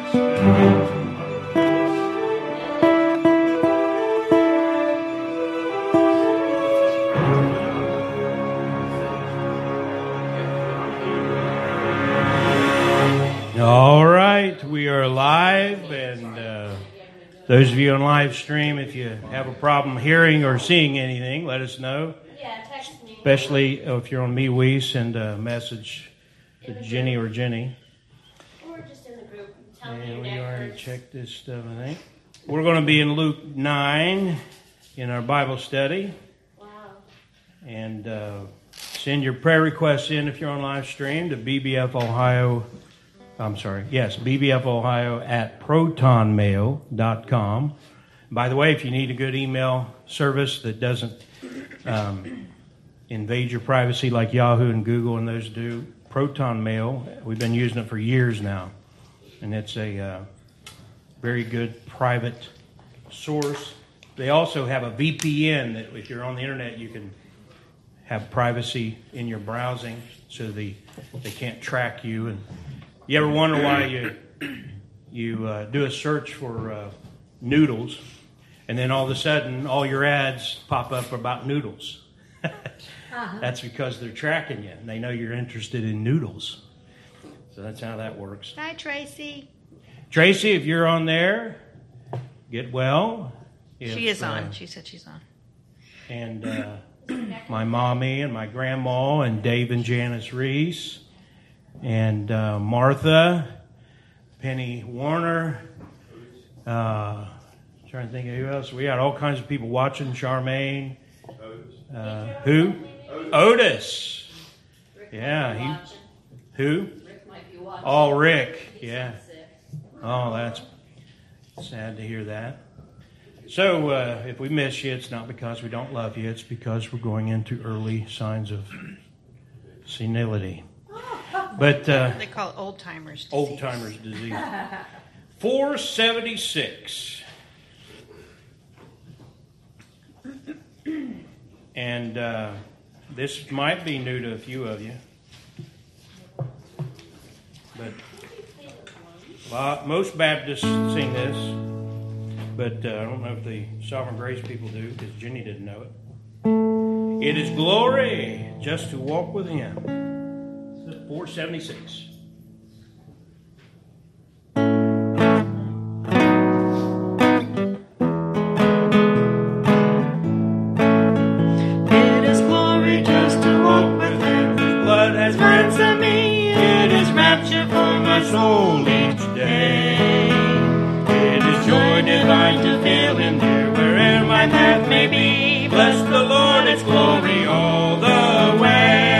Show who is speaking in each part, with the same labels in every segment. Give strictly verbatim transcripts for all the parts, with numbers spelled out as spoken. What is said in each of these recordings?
Speaker 1: All right, we are live, and uh, those of you on live stream, if you have a problem hearing or seeing anything, let us know.
Speaker 2: Yeah, text me.
Speaker 1: Especially if you're on MeWe, send a message to Jenny or Jenny.
Speaker 2: Or just in the group. Tell me
Speaker 1: And
Speaker 2: your
Speaker 1: we
Speaker 2: neck
Speaker 1: already
Speaker 2: hurts.
Speaker 1: checked this stuff, I think. We're going to be in Luke nine in our Bible study.
Speaker 2: Wow.
Speaker 1: And uh, send your prayer requests in if you're on live stream to B B F Ohio. I'm sorry. Yes, B B F Ohio at proton mail dot com. By the way, if you need a good email service that doesn't um, invade your privacy like Yahoo and Google and those do, Proton Mail, we've been using it for years now. And it's a uh, very good private source. They also have a V P N that if you're on the internet, you can have privacy in your browsing so the, they can't track you. And you ever wonder why you you uh, do a search for uh, noodles, and then all of a sudden all your ads pop up about noodles? uh-huh. That's because they're tracking you, and they know you're interested in noodles. So that's how that works.
Speaker 3: Hi, Tracy.
Speaker 1: Tracy, if you're on there, get well. If,
Speaker 3: she is on.
Speaker 1: Uh,
Speaker 3: she said she's on.
Speaker 1: And uh, my mommy and my grandma and Dave and Janice Reese. And uh, Martha, Penny Warner, uh, trying to think of who else. We had all kinds of people watching. Charmaine, uh, who? Otis. Yeah, he. Who?
Speaker 2: Rick might be watching.
Speaker 1: Oh, Rick. Yeah. Oh, that's sad to hear that. So, uh, if we miss you, it's not because we don't love you. It's because we're going into early signs of senility. But uh,
Speaker 3: they call it old timers disease.
Speaker 1: Old timers disease. four seventy-six. And uh, this might be new to a few of you. But a lot, most Baptists sing this. But uh, I don't know if the Sovereign Grace people do, because Jenny didn't know it. It is glory just to walk with Him. four seventy-six.
Speaker 4: It is glory just to walk with Him, whose blood has ransomed me. It is rapture for my soul each day. It is joy divine to feel Him near wherever my path may be. Bless the Lord, it's glory all the way.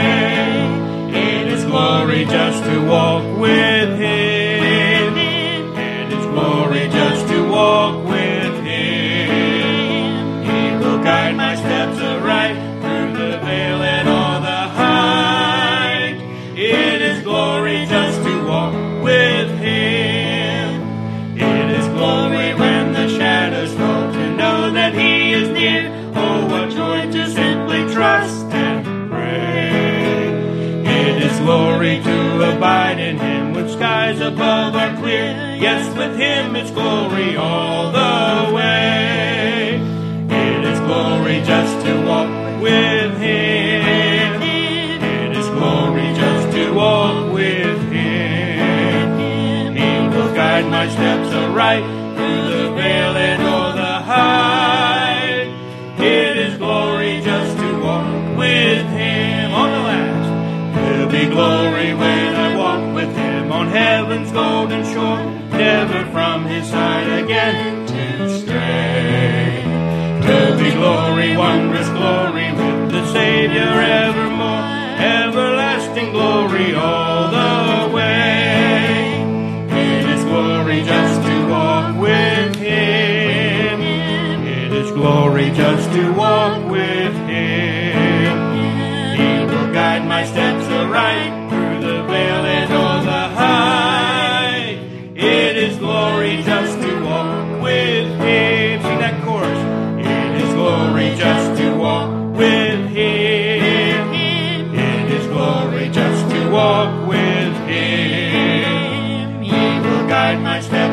Speaker 4: Glory just to walk with Him. It is glory just to walk with Him. He will guide my steps aright through the vale and all the height. It is glory just to walk with Him. It is glory when the shadows fall to know that He is near. Oh, what joy to simply trust and pray. It is glory to abide in Him when skies above are clear. Yes, with Him it's glory all the way. It is glory just to walk with Him. It is glory just to walk with Him. He will guide my steps aright through the vale and o'er the height. It is glory just to walk with Him. On the last. There'll be glory when I walk with Him on heaven's golden shore, never from His side again to stray. There'll be glory, wondrous glory with the Savior evermore, everlasting glory all the way. It is glory just to walk with Him. It is glory just to walk with Him. He will guide my steps aright through the vale and o'er the height. It is glory just to walk with Him. Sing that chorus. It is glory just to walk with Him. It is glory just to walk with Him. He will guide my steps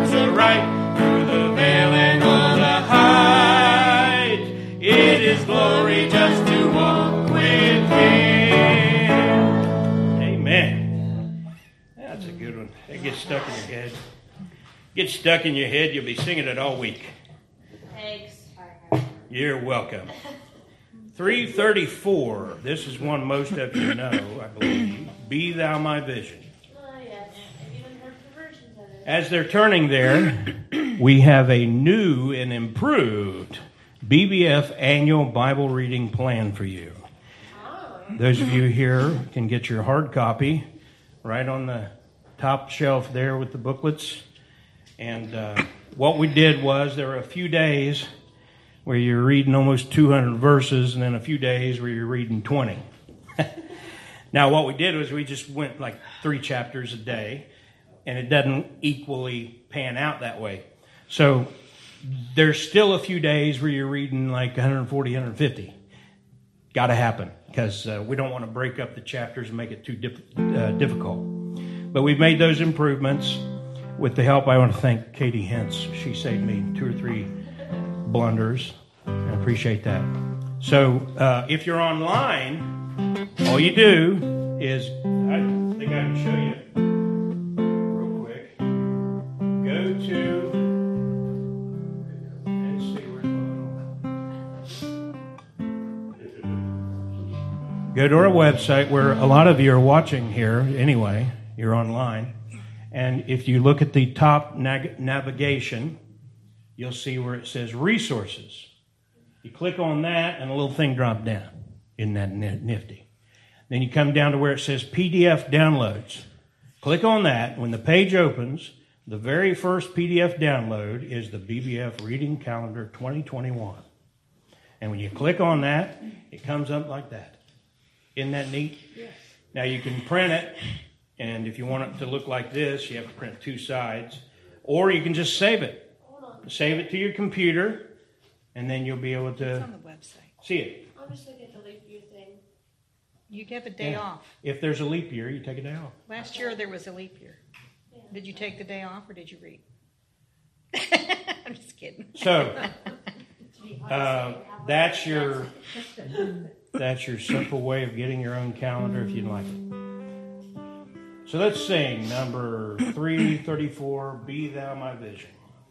Speaker 1: good one. It gets stuck in your head. Gets stuck in your head, you'll be singing it all week.
Speaker 2: Thanks.
Speaker 1: You're welcome. three thirty-four. This is one most of you know, I believe. Be Thou My Vision.
Speaker 2: Oh, yes. I've even heard the versions of it.
Speaker 1: As they're turning there, we have a new and improved B B F annual Bible reading plan for you.
Speaker 2: Oh.
Speaker 1: Those of you here can get your hard copy right on the top shelf there with the booklets. And uh, what we did was there were a few days where you're reading almost two hundred verses, and then a few days where you're reading twenty. Now, what we did was we just went like three chapters a day, and it doesn't equally pan out that way. So there's still a few days where you're reading like one forty, one fifty. Got to happen, because uh, we don't want to break up the chapters and make it too dip, uh, difficult. But we've made those improvements. With the help, I want to thank Katie Hentz. She saved me two or three blunders. I appreciate that. So uh, if you're online, all you do is, I think I can show you real quick. Go to, let's see where it's going. Go to our website, where a lot of you are watching here anyway. You're online. And if you look at the top nag- navigation, you'll see where it says resources. You click on that, and a little thing drops down. Isn't that nifty? Then you come down to where it says P D F downloads. Click on that. When the page opens, the very first P D F download is the B B F Reading Calendar twenty twenty-one. And when you click on that, it comes up like that. Isn't that neat? Yes. Now you can print it, and if you want it to look like this, you have to print two sides. Or you can just save it. Save it to your computer, and then you'll be able
Speaker 3: It's
Speaker 1: to
Speaker 3: on the website.
Speaker 1: see it.
Speaker 2: I'll just look at the leap year thing.
Speaker 3: You have a day
Speaker 1: Yeah.
Speaker 3: off.
Speaker 1: If there's a leap year, you take a day off.
Speaker 3: Last year there was a leap year. Did you take the day off or did you read? I'm just kidding.
Speaker 1: So uh, that's your that's your simple way of getting your own calendar if you'd like it. So let's sing number three thirty-four, Be Thou My Vision.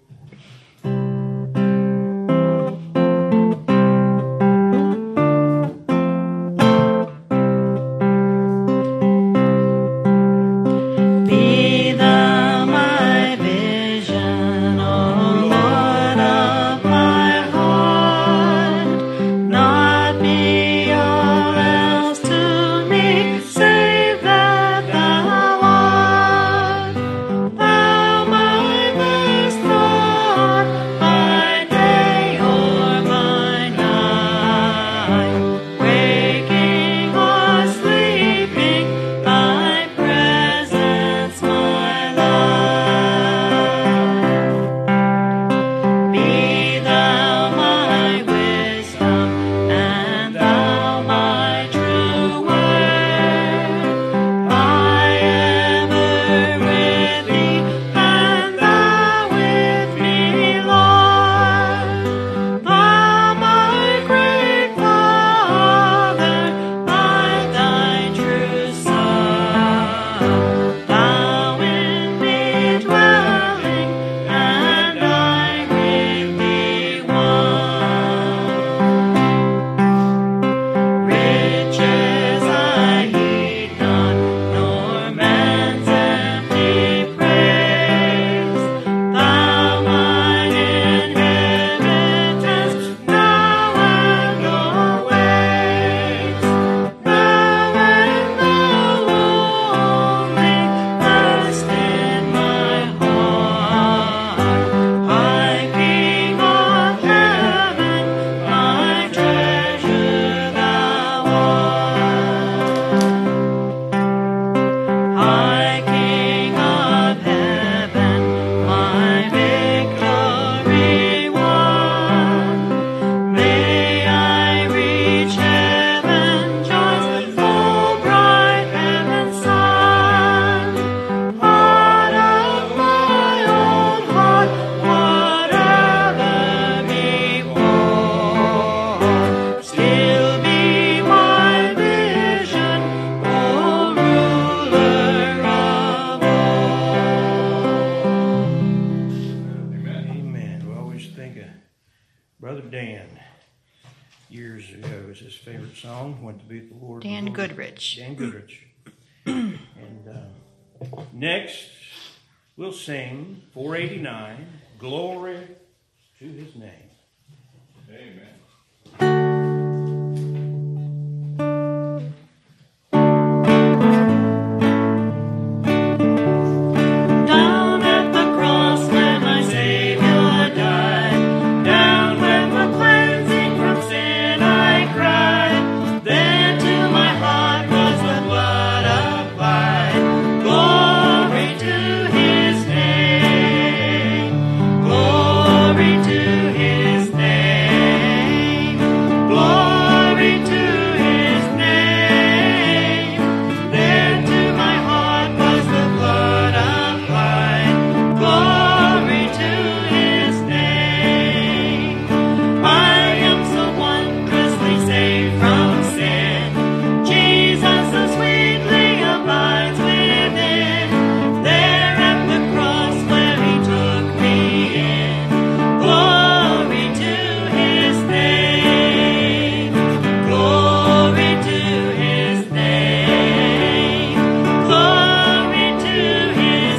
Speaker 3: Be thou my vision, O Lord of my heart, not be all else to me, save that thou art. Thou my best
Speaker 1: years ago. It was his favorite song. Went to be with the Lord.
Speaker 3: Dan
Speaker 1: Lord.
Speaker 3: Goodrich.
Speaker 1: Dan Goodrich. And uh, next, we'll sing four eighty-nine, Glory to His Name.
Speaker 4: Amen.
Speaker 5: Down at the cross where my Savior died, down where for cleansing from sin I cried, there to my heart was the blood applied. Glory to His name, glory to His name, glory to His name. There to my heart was the blood applied. Glory to His name. I am so wondrously saved from sin. Jesus so sweetly abides within. There at the cross where He took me in. Glory to His name. Glory to His name. Glory to His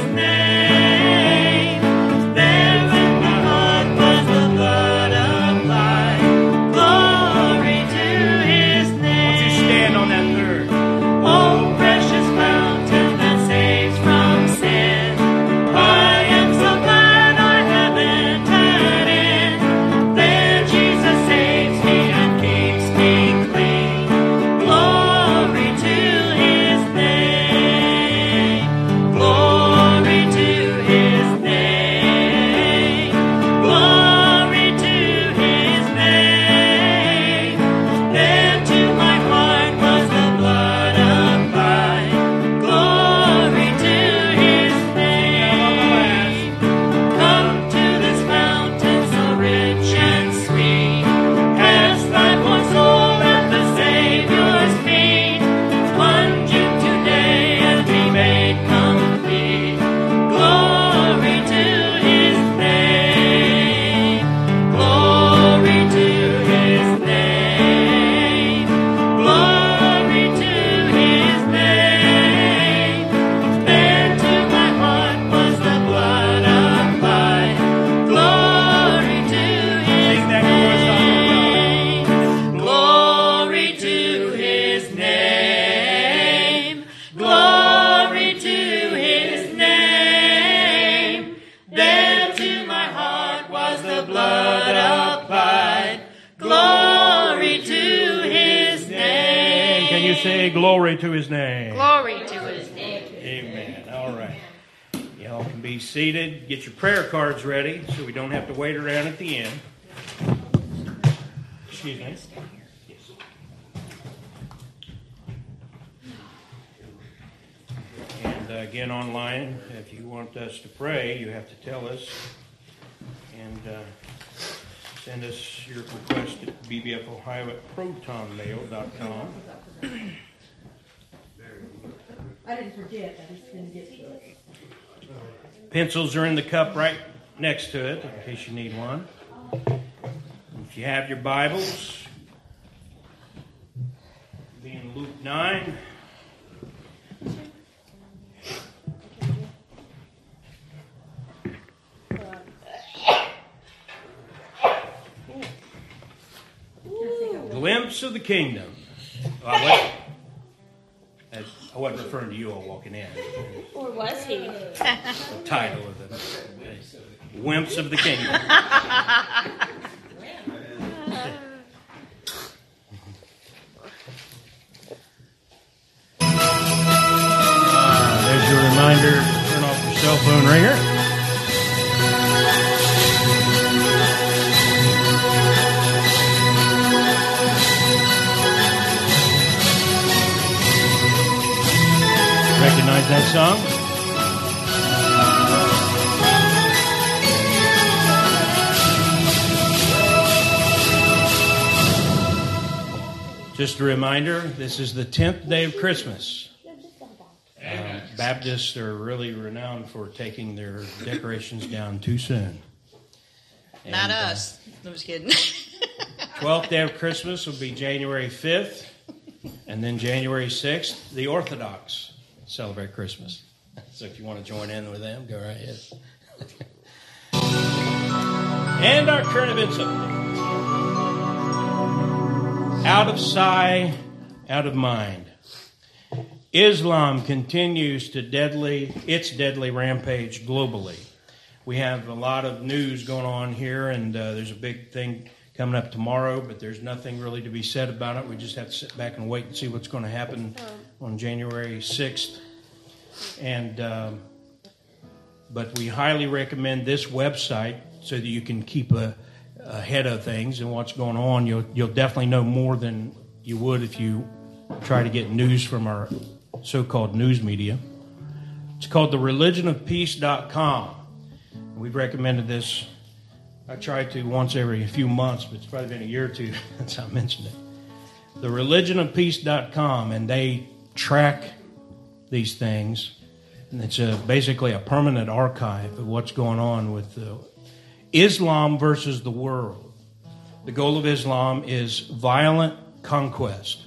Speaker 5: name. There in my heart was the blood applied. Glory to His name.
Speaker 1: Won't you stand on that third?
Speaker 5: Oh, precious fountain that saves from sin. I am so glad I have entered in. There Jesus saves me and keeps me clean. Glory to His name. Glory to His name. Glory to His name. There to my heart was the blood applied. Glory to His name. Come to this fountain so rich and sweet. Cast thy poor soul at the Savior's feet. Plunge in today and be made complete. Glory to His name. Glory to His name. Glory to His name. There to my heart was the blood applied. Glory to His
Speaker 1: Sing that chorus out
Speaker 5: name. Glory to His name. Glory to His name. There to my heart was the blood applied. Glory to His name.
Speaker 1: Can you say glory to His name?
Speaker 3: Glory to His name.
Speaker 1: Amen. All right. Y'all can be seated. Get your prayer cards ready so we don't have to wait around at the end. Excuse me. Yes. And uh, again, online, if you want us to pray, you have to tell us and uh, send us your request at b b f ohio at proton mail dot com.
Speaker 6: I didn't forget, I just didn't get to it.
Speaker 1: Pencils are in the cup right next to it in case you need one. If you have your Bibles, be in Luke nine. Glimpse of the Kingdom. Oh, I, wasn't, I wasn't referring to you all walking in.
Speaker 2: Or was he?
Speaker 1: The title of the Glimpse of the Kingdom. Uh, there's your reminder to turn off your cell phone ringer. Recognize that song? Just a reminder, this is the tenth day of Christmas. Uh, Baptists are really renowned for taking their decorations down too soon.
Speaker 3: Not
Speaker 1: And, uh,
Speaker 3: us. I was kidding.
Speaker 1: twelfth day of Christmas will be January fifth, and then January sixth, the Orthodox celebrate Christmas. So if you want to join in with them, go right ahead. And our current events update. Out of sight, out of mind. Islam continues to deadly its deadly rampage globally. We have a lot of news going on here, and uh, there's a big thing coming up tomorrow, but there's nothing really to be said about it. We just have to sit back and wait and see what's going to happen on January sixth. And um, but we highly recommend this website so that you can keep a, ahead of things and what's going on. You'll you'll definitely know more than you would if you try to get news from our so-called news media. It's called the religion of peace dot com. We've recommended this. I try to once every few months, but it's probably been a year or two since I mentioned it. the religion of peace dot com, and they track these things. And it's a, basically a permanent archive of what's going on with the Islam versus the world. The goal of Islam is violent conquest.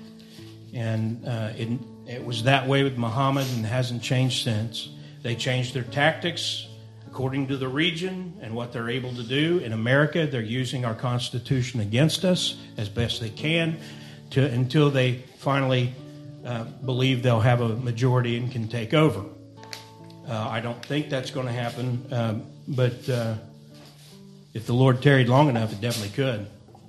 Speaker 1: And uh, it, it was that way with Muhammad and hasn't changed since. They changed their tactics according to the region and what they're able to do. In America, they're using our Constitution against us as best they can to, until they finally uh, believe they'll have a majority and can take over. Uh, I don't think that's going to happen, um, but uh, if the Lord tarried long enough, it definitely could.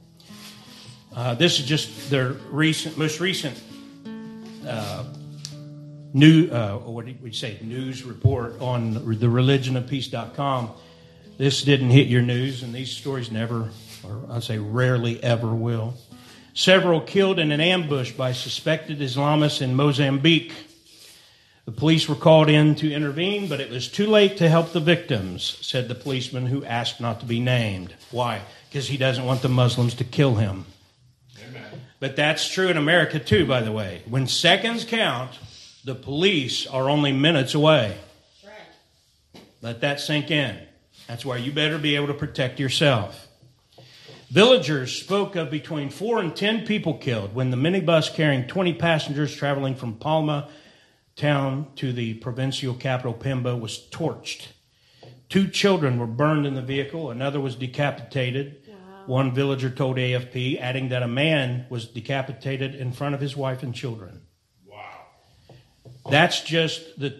Speaker 1: Uh, this is just their recent, most recent uh, new, uh, what did we say, news report on the religion of peace dot com. This didn't hit your news, and these stories never, or I'd say rarely ever will. Several killed in an ambush by suspected Islamists in Mozambique. The police were called in to intervene, but it was too late to help the victims, said the policeman who asked not to be named. Why? Because he doesn't want the Muslims to kill him. Amen. But that's true in America too, by the way. When seconds count, the police are only minutes away. Right. Let that sink in. That's why you better be able to protect yourself. Villagers spoke of between four and ten people killed when the minibus carrying twenty passengers traveling from Palma town to the provincial capital Pemba was torched. Two children were burned in the vehicle. Another was decapitated. Wow. One villager told A F P, adding that a man was decapitated in front of his wife and children. Wow. That's just the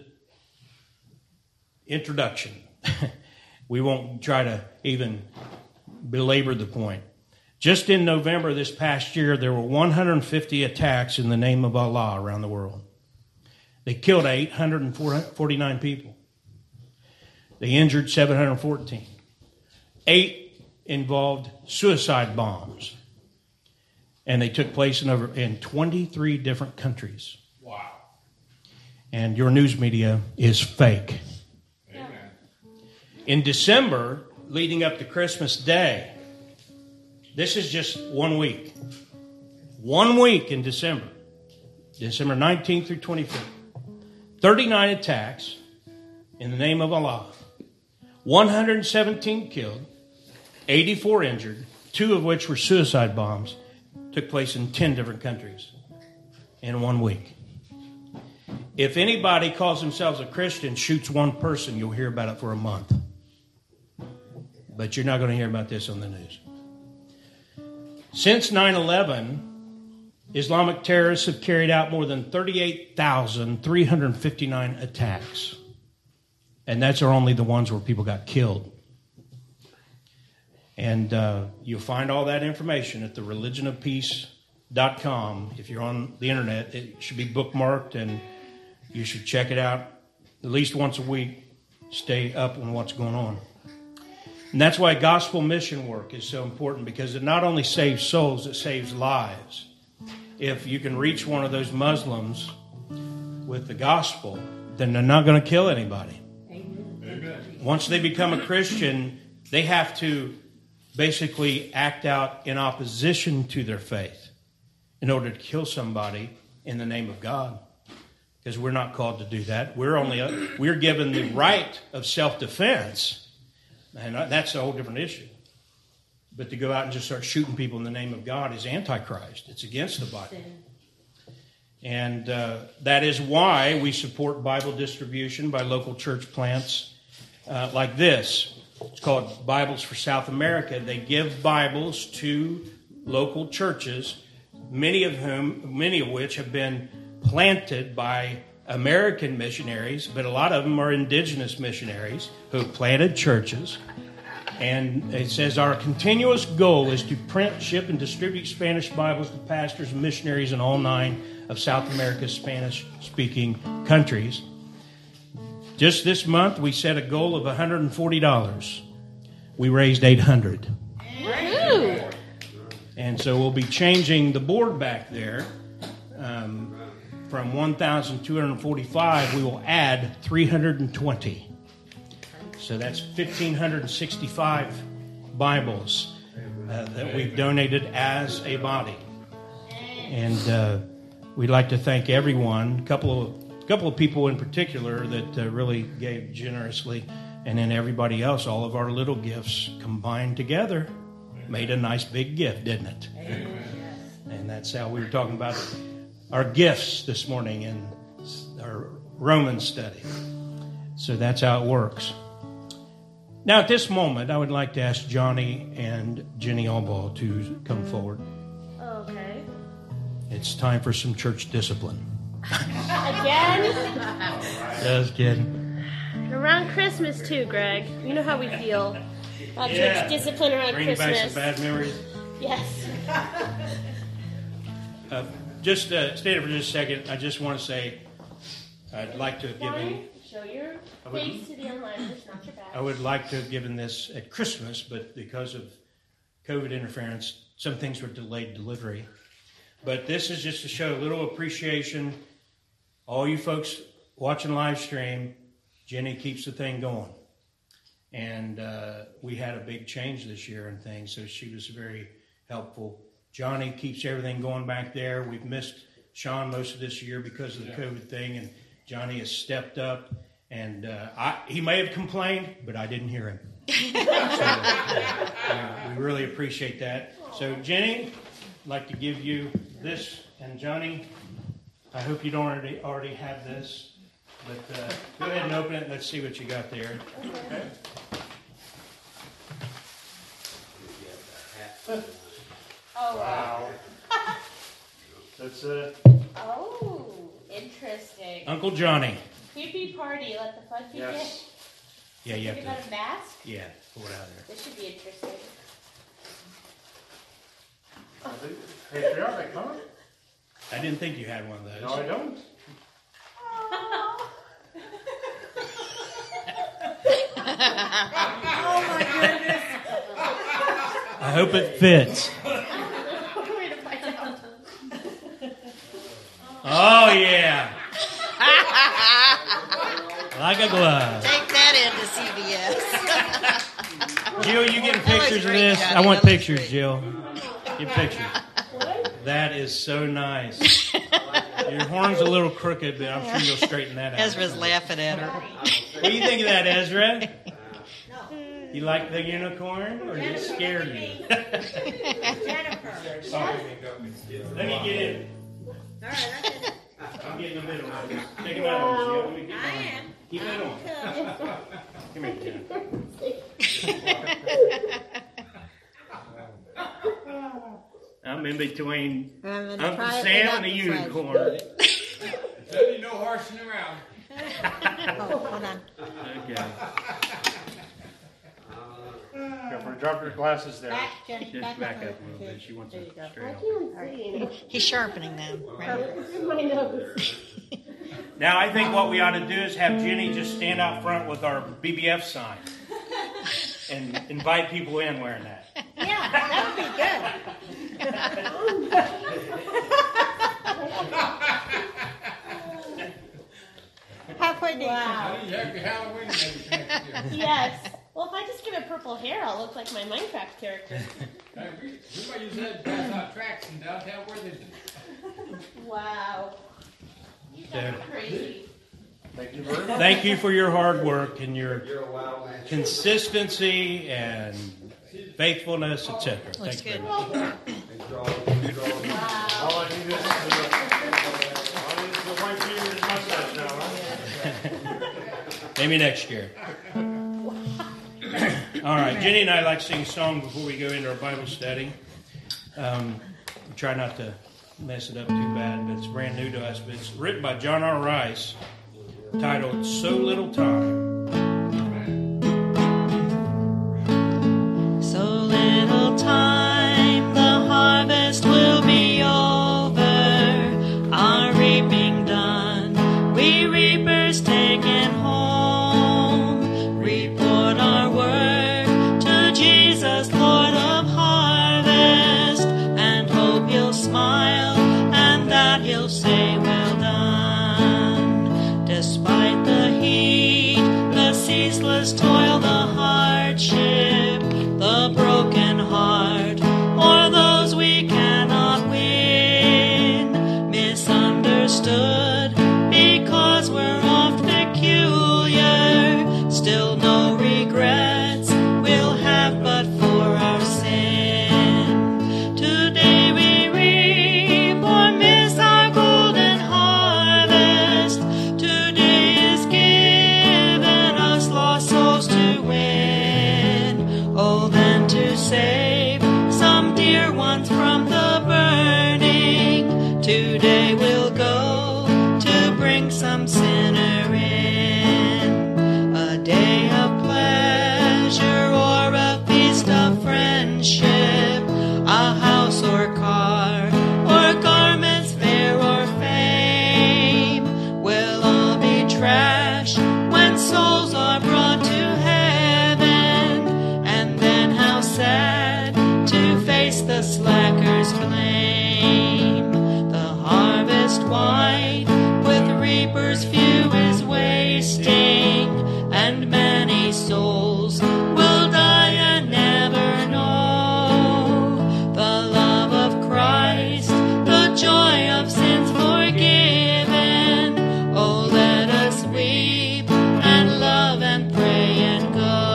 Speaker 1: introduction. We won't try to even belabor the point. Just in November this past year, there were one hundred fifty attacks in the name of Allah around the world. They killed eight hundred forty-nine people. They injured seven hundred fourteen. Eight involved suicide bombs. And they took place in over in twenty-three different countries. Wow. And your news media is fake. Amen. In December, leading up to Christmas Day, this is just one week. One week in December. December nineteenth through twenty-fifth. thirty-nine attacks in the name of Allah. one hundred seventeen killed, eighty-four injured, two of which were suicide bombs, took place in ten different countries in one week. If anybody calls themselves a Christian, shoots one person, you'll hear about it for a month. But you're not going to hear about this on the news. Since nine eleven, Islamic terrorists have carried out more than thirty-eight thousand three hundred fifty-nine attacks. And that's are only the ones where people got killed. And uh, you'll find all that information at the religion of peace dot com. If you're on the internet, it should be bookmarked, and you should check it out at least once a week. Stay up on what's going on. And that's why gospel mission work is so important, because it not only saves souls, it saves lives. If you can reach one of those Muslims with the gospel, then they're not going to kill anybody. Amen. Once they become a Christian, they have to basically act out in opposition to their faith in order to kill somebody in the name of God. Because we're not called to do that. We're only a, we're given the right of self-defense, and that's a whole different issue. But to go out and just start shooting people in the name of God is antichrist. It's against the Bible. And uh, that is why we support Bible distribution by local church plants uh, like this. It's called Bibles for South America. They give Bibles to local churches, many of whom, many of which have been planted by American missionaries, but a lot of them are indigenous missionaries who have planted churches. And it says our continuous goal is to print, ship, and distribute Spanish Bibles to pastors and missionaries in all nine of South America's Spanish-speaking countries. Just this month, we set a goal of one hundred forty dollars. We raised eight hundred dollars. And so we'll be changing the board back there. Um, from one thousand two hundred forty-five, we will add three hundred twenty. So that's one thousand five hundred sixty-five Bibles uh, that we've donated as a body. And uh, we'd like to thank everyone, a couple of, couple of people in particular that uh, really gave generously, and then everybody else, all of our little gifts combined together made a nice big gift, didn't it? Amen. And that's how we were talking about our gifts this morning in our Roman study. So that's how it works. Now, at this moment, I would like to ask Johnny and Jenny Allball to come forward.
Speaker 2: Okay.
Speaker 1: It's time for some church discipline.
Speaker 2: Again?
Speaker 1: Just kidding.
Speaker 2: Around Christmas, too, Greg. You know how we feel about
Speaker 1: Yeah.
Speaker 2: church discipline around
Speaker 1: Bring
Speaker 2: Christmas.
Speaker 1: back some bad memories.
Speaker 2: Yes.
Speaker 1: Uh, just uh, stay there for just a second. I just want to say I'd like to have given...
Speaker 2: Why? Show your
Speaker 1: would-
Speaker 2: face to the onliners, not your back.
Speaker 1: I would like to have given this at Christmas, but because of COVID interference, some things were delayed delivery. But this is just to show a little appreciation. All you folks watching live stream, Jenny keeps the thing going. And uh, we had a big change this year and things, so she was very helpful. Johnny keeps everything going back there. We've missed Sean most of this year because of the COVID thing, and Johnny has stepped up. And uh, I, he may have complained, but I didn't hear him. So, uh, we really appreciate that. So, Jenny, I'd like to give you this. And, Johnny, I hope you don't already, already have this. But uh, go ahead and open it and let's see what you got there. Okay.
Speaker 2: Oh, wow.
Speaker 1: That's uh,
Speaker 2: Oh, interesting.
Speaker 1: Uncle Johnny.
Speaker 2: Creepy party, let the fun begin.
Speaker 1: Yes. Yeah, you have
Speaker 2: Think about
Speaker 1: to.
Speaker 2: a mask?
Speaker 1: Yeah, pull it out of there.
Speaker 2: This should be interesting.
Speaker 4: Hey, figure out that color?
Speaker 1: I didn't think you had one of those.
Speaker 4: No, I don't.
Speaker 1: I hope it fits.
Speaker 2: Where to find out?
Speaker 1: Oh, yeah. Like a glove.
Speaker 3: Take that into C B S.
Speaker 1: Jill, you getting
Speaker 3: That was
Speaker 1: pictures of
Speaker 3: great,
Speaker 1: this?
Speaker 3: Johnny.
Speaker 1: I want
Speaker 3: That was
Speaker 1: pictures,
Speaker 3: great.
Speaker 1: Jill. Get pictures. That is so nice. Your horn's a little crooked, but I'm sure you'll straighten that out.
Speaker 3: Ezra's laughing at her.
Speaker 1: What do you think of that, Ezra? You like the unicorn, or did it scare you?
Speaker 6: Jennifer.
Speaker 1: Let me get in.
Speaker 6: All right, that's it.
Speaker 1: I'm getting in the middle of this. Take it out, Jill. Let me get
Speaker 6: I
Speaker 1: on.
Speaker 6: am.
Speaker 1: Keep it on. Come here, Jen. I'm in between
Speaker 6: I'm gonna
Speaker 1: Uncle
Speaker 6: try it
Speaker 1: Sam and
Speaker 6: without
Speaker 1: a
Speaker 6: the fudge.
Speaker 1: unicorn.
Speaker 4: Certainly no horsing around.
Speaker 6: Oh, hold on.
Speaker 1: Okay.
Speaker 4: Careful, drop your glasses there.
Speaker 6: Back, Jen,
Speaker 1: Just
Speaker 6: back,
Speaker 1: back
Speaker 6: up
Speaker 1: up
Speaker 6: a
Speaker 1: a little bit. She wants
Speaker 6: There
Speaker 1: it
Speaker 6: you go.
Speaker 1: straight
Speaker 2: I
Speaker 1: on.
Speaker 2: can't see.
Speaker 3: He's sharpening them. Right?
Speaker 2: This is my nose.
Speaker 1: Now, I think what we ought to do is have Jenny just stand out front with our B B F sign and invite people in wearing that.
Speaker 6: Yeah, that would be good. Halfway decent.
Speaker 2: Wow.
Speaker 4: You have your Halloween maybe next year.
Speaker 2: Yes. Well, if I just give it purple hair, I'll look like my Minecraft character.
Speaker 4: Hey, we, we might use that to pass out tracks in downtown Worthington.
Speaker 2: Wow. You guys are crazy.
Speaker 4: Thank you very much.
Speaker 1: Thank you for your hard work and your consistency and faithfulness, et cetera.
Speaker 3: Looks
Speaker 1: Thank you very
Speaker 3: good.
Speaker 1: much.
Speaker 7: All I need is, all I need is the white beard and mustache now, huh?
Speaker 1: Maybe next year. All right, Jenny and I like to sing a song before we go into our Bible study. Um, we try not to mess it up too bad, but it's brand new to us. But it's written by John R. Rice, titled "So Little Time."
Speaker 5: So little time, the harvest will be over, our reaping done, we reapers taken home, report our work to Jesus, Lord of harvest, and hope he'll smile and that he'll say, well done. Despite the heat, the ceaseless toil, the hardship, the broken heart, or those we cannot win, misunderstood because we're oft peculiar, still no regrets we'll have but for our sin. Today we reap or miss our golden harvest. Today is given us lost souls to win. Oh, then to save some dear ones from the burning, today we'll go to bring some sinner in. A day of pleasure or a feast of friendship, a house or car, or garments fair or fame, will all be trash when souls are brought to heaven. And then how sad to face the slacker's flame. The harvest white with reapers few is wasting, and many souls will die and never know the love of Christ, the joy of sins forgiven. Oh, let us weep and love and pray and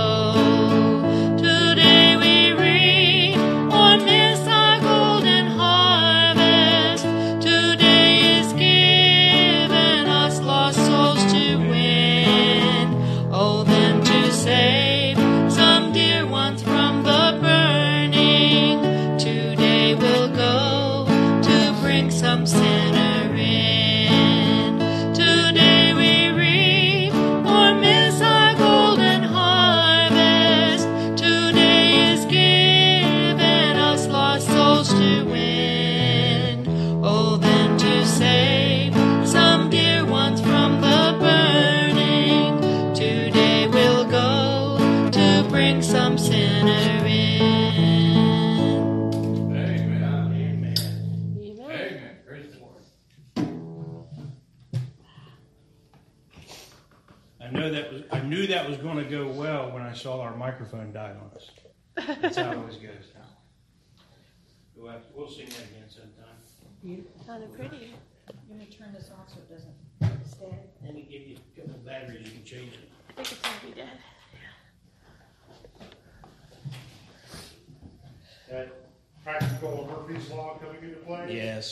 Speaker 5: go. Today we reap or miss our golden harvest. Today is given us lost souls to win. Oh, then to save some dear ones from the burning, today we'll go to bring some sinner in. Today we reap or miss our golden harvest. Today is given us lost souls to win. Oh, then to save some dear ones from the burning, today we'll go to bring some sinner in.
Speaker 7: Amen.
Speaker 1: Amen.
Speaker 7: Amen. Praise the Lord.
Speaker 1: I know that was. I knew that was going to go well when I saw our microphone die on us. That's how it always goes now. We'll, have, we'll sing that again sometime.
Speaker 2: Sounded pretty.
Speaker 6: I'm gonna turn this off so it doesn't stay.
Speaker 1: Let me give you a couple of batteries. You can change it.
Speaker 2: I think it's gonna be dead.
Speaker 1: That,
Speaker 7: Practical Murphy's Law coming into play?
Speaker 1: yes.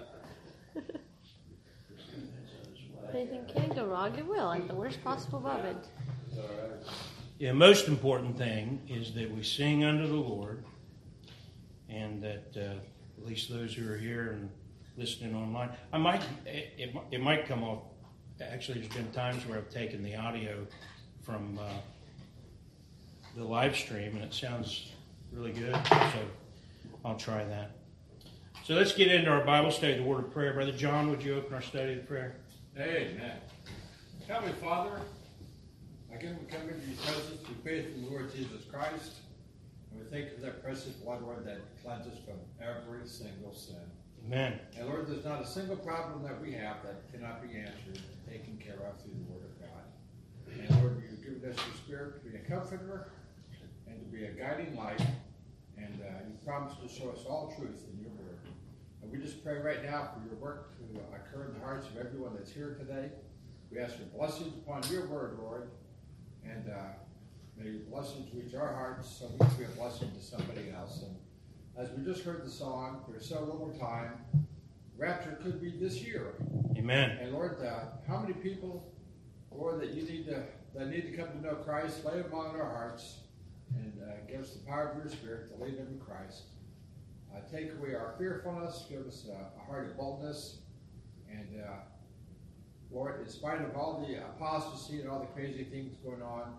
Speaker 2: If anything can go wrong, it will at the worst possible moment.
Speaker 1: Yeah, most important thing is that we sing unto the Lord, and that uh, at least those who are here and listening online, I might it, it, it might come off. Actually, there's been times where I've taken the audio from uh, the live stream, and it sounds really good. So I'll try that. So let's get into our Bible study, the Word of Prayer. Brother John, would you open our study of prayer?
Speaker 7: Amen. Heavenly Father, again we come into your presence through faith in the Lord Jesus Christ. And we thank you for that precious blood, Lord, that cleanses from every single sin.
Speaker 1: Amen.
Speaker 7: And Lord, there's not a single problem that we have that cannot be answered, taken care of through the Word of God. And Lord, you've given us your Spirit to be a comforter and to be a guiding light. And uh, you promise to show us all truth in your Word. And we just pray right now for your work to occur in the hearts of everyone that's here today. We ask your blessings upon your Word, Lord. And uh, May your blessings reach our hearts so we can be a blessing to somebody else. And as we just heard the song, there's so little time. Rapture could be this year.
Speaker 1: Amen.
Speaker 7: And Lord, uh, how many people, Lord, that you need to that need to come to know Christ, lay them on our hearts, and uh, give us the power of your Spirit to lead them in Christ. Uh, take away our fearfulness, give us uh, a heart of boldness, and uh, Lord, in spite of all the apostasy and all the crazy things going on,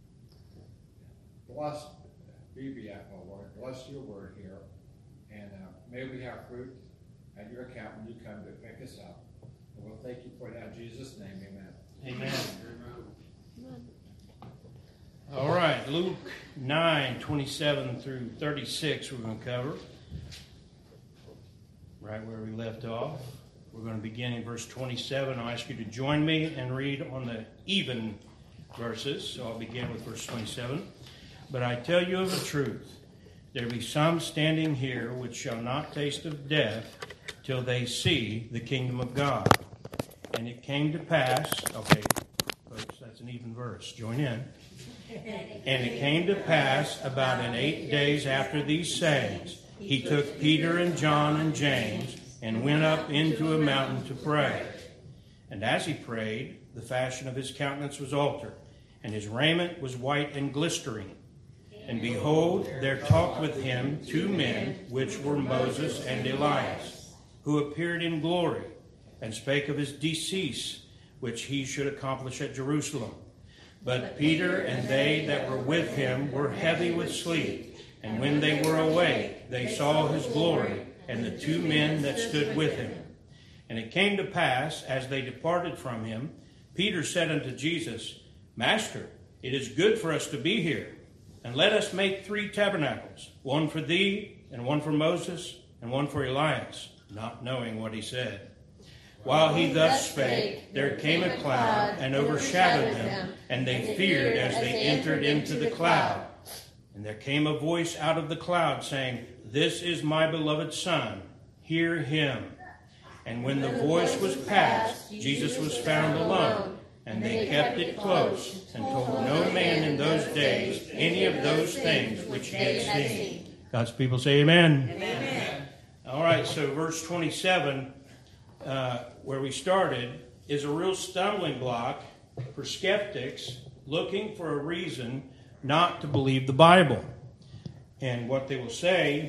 Speaker 7: bless B B F, oh Lord, bless your word here, and uh, may we have fruit at your account when you come to pick us up. And we'll thank you for that in Jesus' name, amen.
Speaker 1: Amen. All right, Luke nine, twenty-seven through thirty-six we're going to cover. Right where we left off. We're going to begin in verse twenty-seven. I'll ask you to join me and read on the even verses. So I'll begin with verse twenty-seven. But I tell you of a truth, there be some standing here which shall not taste of death till they see the kingdom of God. And it came to pass, okay, folks, that's an even verse. Join in. And it came to pass about an eight days after these sayings, he took Peter and John and James and went up into a mountain to pray. And as he prayed, the fashion of his countenance was altered, and his raiment was white and glistering. And behold, there talked with him two men, which were Moses and Elias, who appeared in glory, and spake of his decease, which he should accomplish at Jerusalem. But Peter and they that were with him were heavy with sleep, and when they were awake, they saw his glory, and the two men that stood with him. And it came to pass, as they departed from him, Peter said unto Jesus, Master, it is good for us to be here. And let us make three tabernacles, one for thee, and one for Moses, and one for Elias, not knowing what he said. While he thus spake, there came a cloud, and overshadowed them, and they feared as they entered into the cloud. And there came a voice out of the cloud, saying, This is my beloved Son, hear him. And when the voice was past, Jesus was found alone. And they kept it close, and told no man in those days any of those things which he had seen. God's people say amen.
Speaker 3: Amen.
Speaker 1: All right, so verse twenty-seven, uh, where we started, is a real stumbling block for skeptics looking for a reason not to believe the Bible. And what they will say,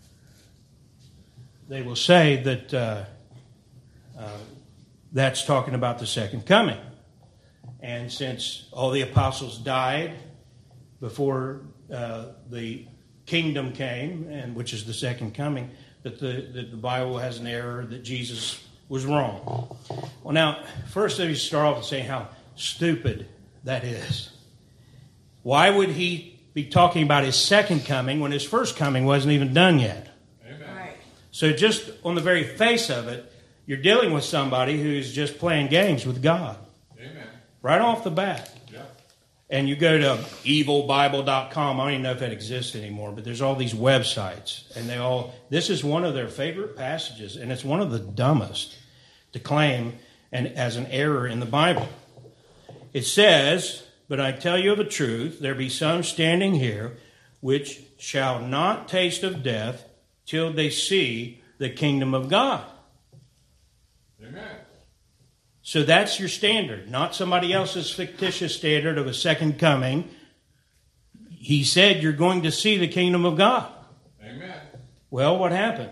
Speaker 1: they will say that uh, uh, that's talking about the second coming. And since all the apostles died before uh, the kingdom came, and which is the second coming, that the, that the Bible has an error, that Jesus was wrong. Well, now, first let me start off with saying how stupid that is. Why would he be talking about his second coming when his first coming wasn't even done yet?
Speaker 7: Amen.
Speaker 3: Right.
Speaker 1: So just on the very face of it, you're dealing with somebody who's just playing games with God.
Speaker 7: Amen.
Speaker 1: Right off the bat.
Speaker 7: Yeah.
Speaker 1: And you go to evil bible dot com. I don't even know if that exists anymore, but there's all these websites. And they all, this is one of their favorite passages, and it's one of the dumbest to claim and as an error in the Bible. It says, But I tell you of a truth, there be some standing here which shall not taste of death till they see the kingdom of God.
Speaker 7: Amen.
Speaker 1: So that's your standard, not somebody else's fictitious standard of a second coming. He said you're going to see the kingdom of God.
Speaker 7: Amen.
Speaker 1: Well, what happened?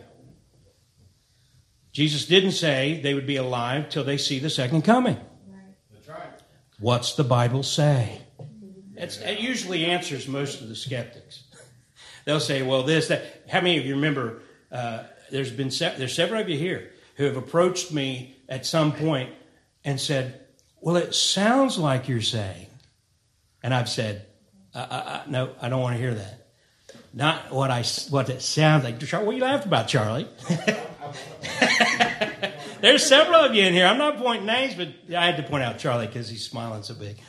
Speaker 1: Jesus didn't say they would be alive till they see the second coming.
Speaker 7: That's right.
Speaker 1: What's the Bible say? It's, it usually answers most of the skeptics. They'll say, well, this, that. How many of you remember, uh, there's been se- there's several of you here who have approached me at some point and said, well, it sounds like you're saying. And I've said, uh, uh, no, I don't want to hear that. Not what I what it sounds like. What are you laughing about, Charlie? There's several of you in here. I'm not pointing names, but I had to point out Charlie because he's smiling so big.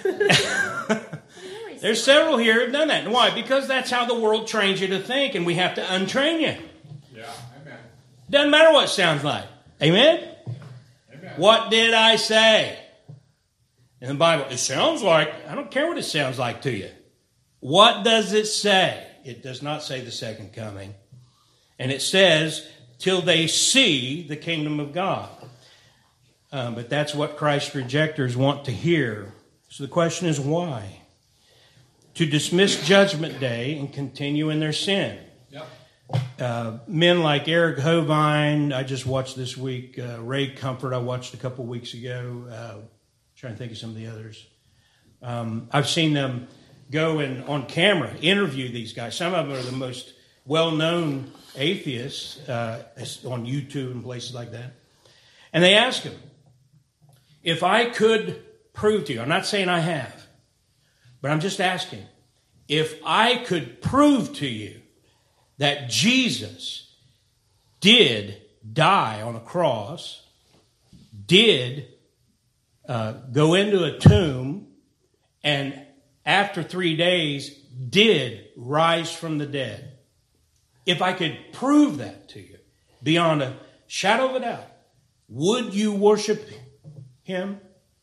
Speaker 1: There's several here who have done that. And why? Because that's how the world trains you to think, and we have to untrain you.
Speaker 7: Yeah. Amen.
Speaker 1: Doesn't matter what it sounds like. Amen?
Speaker 7: Amen.
Speaker 1: What did I say? In the Bible, it sounds like, I don't care what it sounds like to you. What does it say? It does not say the second coming. And it says, till they see the kingdom of God. Um, but that's what Christ rejectors want to hear. So the question is why? To dismiss Judgment Day and continue in their sin.
Speaker 7: Yep.
Speaker 1: Uh, men like Eric Hovine, I just watched this week. Uh, Ray Comfort, I watched a couple weeks ago. Uh, trying to think of some of the others. Um, I've seen them go and on camera interview these guys. Some of them are the most well-known atheists uh, on YouTube and places like that. And they ask them, if I could prove to you, I'm not saying I have, but I'm just asking, if I could prove to you that Jesus did die on a cross, did uh, go into a tomb, and after three days did rise from the dead, if I could prove that to you beyond a shadow of a doubt, would you worship him?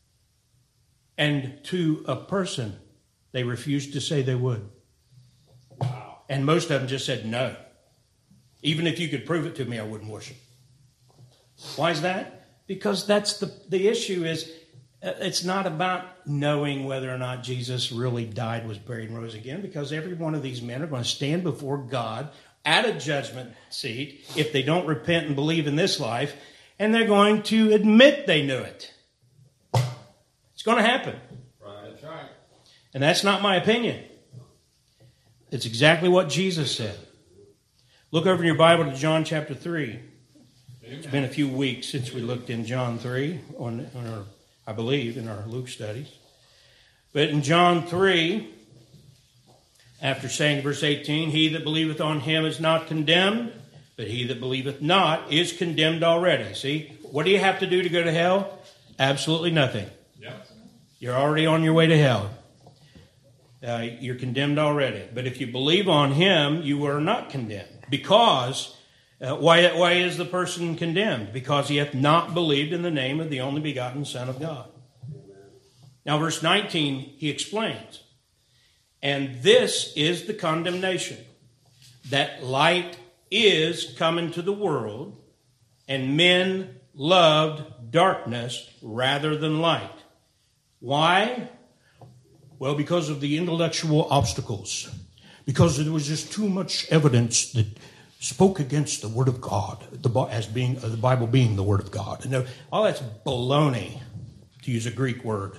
Speaker 1: And to a person, they refused to say they would. Wow. And most of them just said no. Even if you could prove it to me, I wouldn't worship. Why is that? Because that's the, the issue is, it's not about knowing whether or not Jesus really died, was buried, and rose again, because every one of these men are going to stand before God at a judgment seat if they don't repent and believe in this life, and they're going to admit they knew it. It's going to happen.
Speaker 7: Right. That's right.
Speaker 1: And that's not my opinion. It's exactly what Jesus said. Look over in your Bible to John chapter three. Amen. It's been a few weeks since we looked in John three, on, on our, I believe, in our Luke studies. But in John three, after saying verse eighteen, he that believeth on him is not condemned, but he that believeth not is condemned already. See, what do you have to do to go to hell? Absolutely nothing.
Speaker 7: Yep.
Speaker 1: You're already on your way to hell. Uh, you're condemned already. But if you believe on him, you are not condemned. Because, uh, why, why is the person condemned? Because he hath not believed in the name of the only begotten Son of God. Now, verse nineteen, he explains. And this is the condemnation, that light is come into the world, and men loved darkness rather than light. Why? Well, because of the intellectual obstacles. Because there was just too much evidence that spoke against the Word of God, the, as being uh, the Bible being the Word of God. And all that's baloney, to use a Greek word.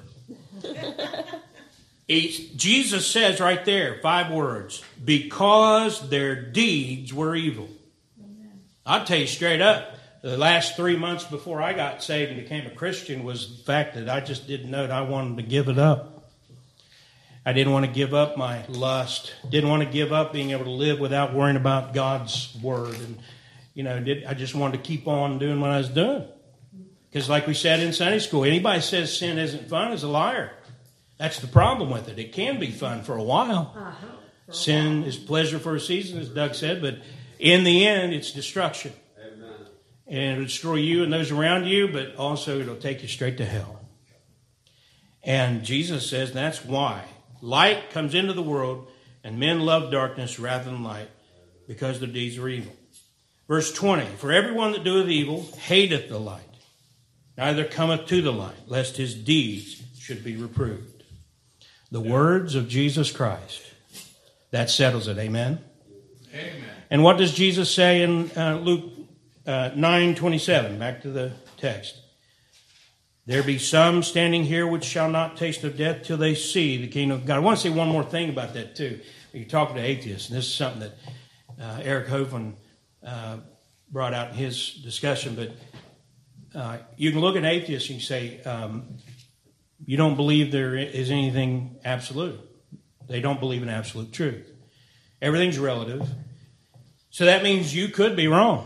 Speaker 1: It's, Jesus says right there, five words, because their deeds were evil. Amen. I'll tell you straight up, the last three months before I got saved and became a Christian was the fact that I just didn't know that I wanted to give it up. I didn't want to give up my lust. Didn't want to give up being able to live without worrying about God's Word. And, you know, did, I just wanted to keep on doing what I was doing. Because like we said in Sunday school, anybody says sin isn't fun is a liar. That's the problem with it. It can be fun for a while. Uh-huh. For Sin a while. Is pleasure for a season, as Doug said, but in the end, it's destruction. Amen. And it'll destroy you and those around you, but also it'll take you straight to hell. And Jesus says that's why. Light comes into the world, and men love darkness rather than light, because their deeds are evil. Verse twenty, for everyone that doeth evil hateth the light, neither cometh to the light, lest his deeds should be reproved. The words of Jesus Christ. That settles it. Amen?
Speaker 7: Amen.
Speaker 1: And what does Jesus say in uh, Luke uh, nine twenty-seven? Back to the text. There be some standing here which shall not taste of death till they see the kingdom of God. I want to say one more thing about that too. You're talking to atheists, and this is something that uh, Eric Hovind uh, brought out in his discussion. But uh, you can look at atheists and you say, um, you don't believe there is anything absolute. They don't believe in absolute truth. Everything's relative. So that means you could be wrong.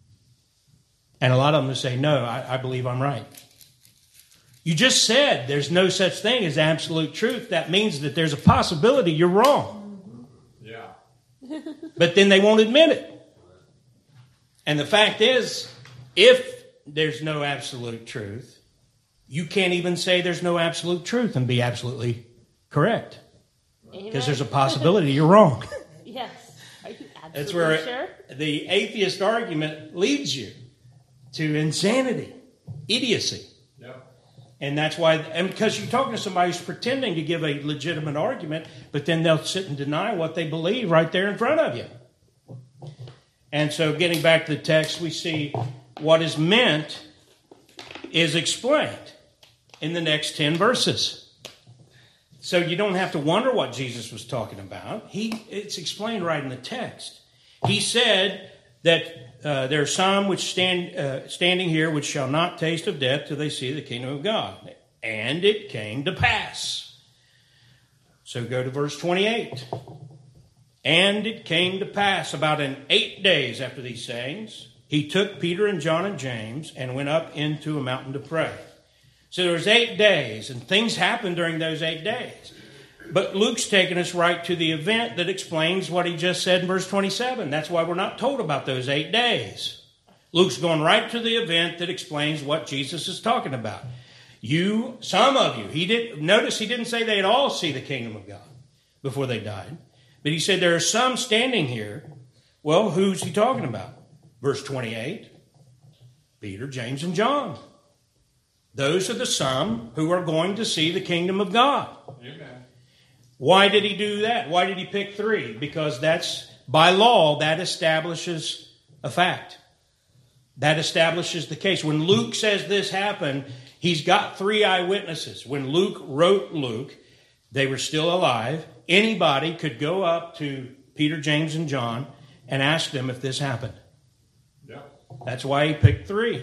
Speaker 1: And a lot of them will say, no, I, I believe I'm right. You just said there's no such thing as absolute truth. That means that there's a possibility you're wrong.
Speaker 7: Yeah.
Speaker 1: But then they won't admit it. And the fact is, if there's no absolute truth, you can't even say there's no absolute truth and be absolutely correct. because there's a possibility you're wrong.
Speaker 2: Yes. Are you absolutely
Speaker 1: That's where
Speaker 2: sure?
Speaker 1: the atheist argument leads you to insanity, idiocy.
Speaker 7: Yep.
Speaker 1: And that's why, and because you're talking to somebody who's pretending to give a legitimate argument, but then they'll sit and deny what they believe right there in front of you. And so getting back to the text, we see what is meant is explained in the next ten verses. So you don't have to wonder what Jesus was talking about. He, it's explained right in the text. He said that uh, there are some which stand uh, standing here which shall not taste of death till they see the kingdom of God. And it came to pass. So go to verse twenty-eight. And it came to pass about in eight days after these sayings, he took Peter and John and James and went up into a mountain to pray. So there was eight days, and things happened during those eight days. But Luke's taken us right to the event that explains what he just said in verse twenty-seven. That's why we're not told about those eight days. Luke's going right to the event that explains what Jesus is talking about. You, some of you, he did notice he didn't say they'd all see the kingdom of God before they died. But he said there are some standing here. Well, who's he talking about? Verse twenty-eight, Peter, James, and John. Those are the some who are going to see the kingdom of God.
Speaker 7: Amen.
Speaker 1: Why did he do that? Why did he pick three? Because that's, by law, that establishes a fact. That establishes the case. When Luke says this happened, he's got three eyewitnesses. When Luke wrote Luke, they were still alive. Anybody could go up to Peter, James, and John and ask them if this happened.
Speaker 7: Yep.
Speaker 1: That's why he picked three.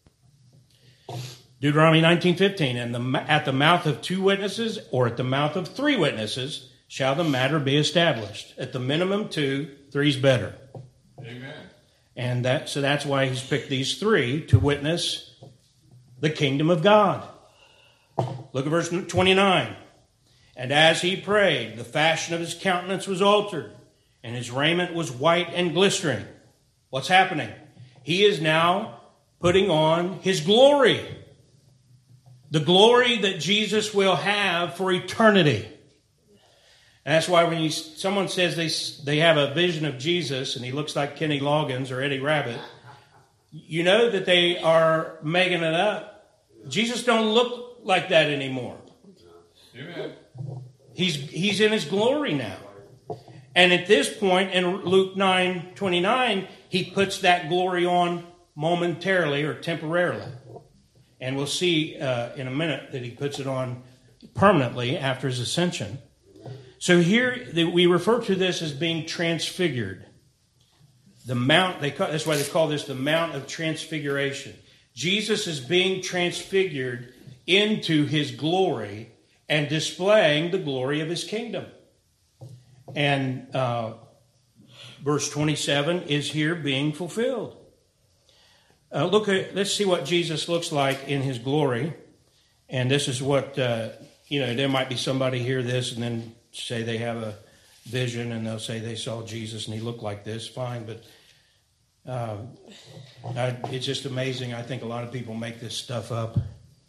Speaker 1: Deuteronomy nineteen fifteen, and the, at the mouth of two witnesses or at the mouth of three witnesses shall the matter be established. At the minimum two, three's better.
Speaker 7: Amen.
Speaker 1: And that, so that's why he's picked these three to witness the kingdom of God. Look at verse twenty-nine. And as he prayed, the fashion of his countenance was altered, and his raiment was white and glistering. What's happening? He is now putting on his glory. The glory that Jesus will have for eternity. And that's why when you, someone says they, they have a vision of Jesus and he looks like Kenny Loggins or Eddie Rabbitt, you know that they are making it up. Jesus don't look like that anymore.
Speaker 7: Amen.
Speaker 1: He's, he's in his glory now. And at this point in Luke nine twenty-nine, he puts that glory on momentarily or temporarily. And we'll see uh, in a minute that he puts it on permanently after his ascension. So here we refer to this as being transfigured. The mount, they call, that's why they call this the Mount of Transfiguration. Jesus is being transfigured into his glory and displaying the glory of his kingdom. And uh, verse twenty-seven is here being fulfilled. Uh, look at, let's see what Jesus looks like in his glory. And this is what, uh, you know, there might be somebody hear this and then say they have a vision and they'll say they saw Jesus and he looked like this. Fine, but uh, I, it's just amazing. I think a lot of people make this stuff up.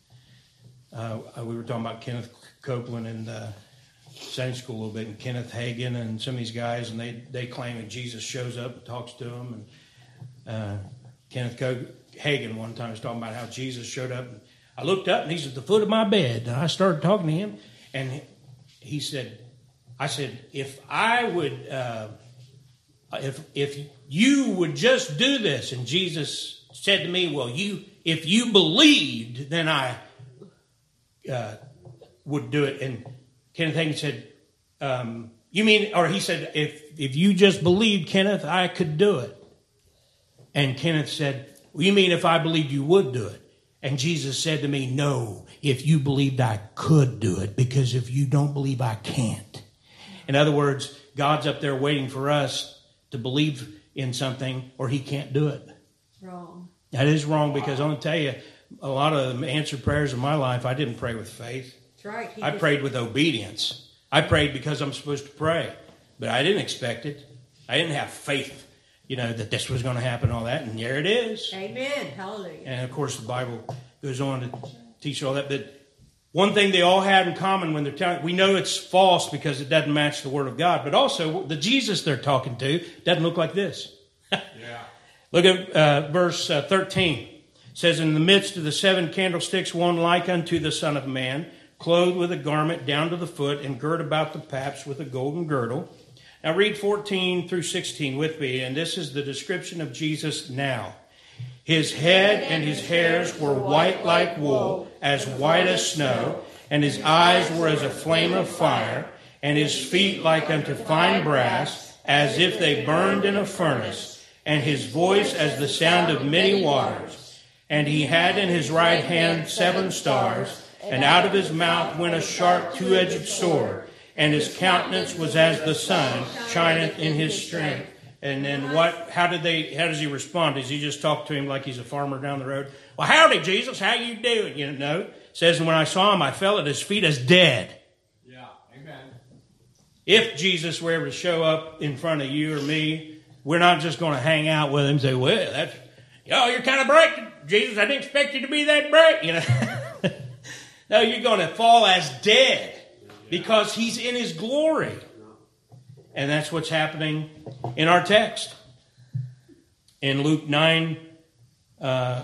Speaker 1: Uh, we were talking about Kenneth Copeland in uh, Sunday school a little bit, and Kenneth Hagin and some of these guys, and they, they claim that Jesus shows up and talks to them. And uh, Kenneth Hagin one time was talking about how Jesus showed up. And I looked up and he's at the foot of my bed. And I started talking to him. And he said, I said, if I would, uh, if if you would just do this. And Jesus said to me, well, you if you believed, then I uh, would do it. And Kenneth Hagin said, um, you mean, or he said, if if you just believed, Kenneth, I could do it. And Kenneth said, well, you mean if I believed you would do it? And Jesus said to me, no, if you believed I could do it, because if you don't believe I can't. In other words, God's up there waiting for us to believe in something or he can't do it.
Speaker 6: Wrong.
Speaker 1: That is wrong, because I'm going to tell you, a lot of the answered prayers in my life, I didn't pray with faith.
Speaker 6: That's right. He
Speaker 1: I
Speaker 6: just-
Speaker 1: prayed with obedience. I prayed because I'm supposed to pray, but I didn't expect it. I didn't have faith, you know, that this was going to happen, all that, and there it is.
Speaker 6: Amen. Hallelujah.
Speaker 1: And of course, the Bible goes on to teach all that. But One thing they all had in common when they're telling, we know it's false because it doesn't match the Word of God, but also the Jesus they're talking to doesn't look like this.
Speaker 7: Yeah.
Speaker 1: Look at uh, verse uh, thirteen. It says, in the midst of the seven candlesticks, one like unto the Son of Man, clothed with a garment down to the foot, and girt about the paps with a golden girdle. Now read fourteen through sixteen with me, and this is the description of Jesus now. His head and his hairs were white like wool, as white as snow, and his eyes were as a flame of fire, and his feet like unto fine brass, as if they burned in a furnace, and his voice as the sound of many waters. And he had in his right hand seven stars, and out of his mouth went a sharp two-edged sword, and his countenance was as the sun shineth in his strength. And then what? How did they? How does he respond? Does he just talk to him like he's a farmer down the road? Well, howdy, Jesus. How you doing? You know, it says, and when I saw him, I fell at his feet as dead.
Speaker 7: Yeah. Amen.
Speaker 1: If Jesus were ever to show up in front of you or me, we're not just going to hang out with him and say, well, that's, oh, you're kind of bright, Jesus. I didn't expect you to be that bright. You know, no, you're going to fall as dead because he's in his glory. And that's what's happening in our text. In Luke nine, uh,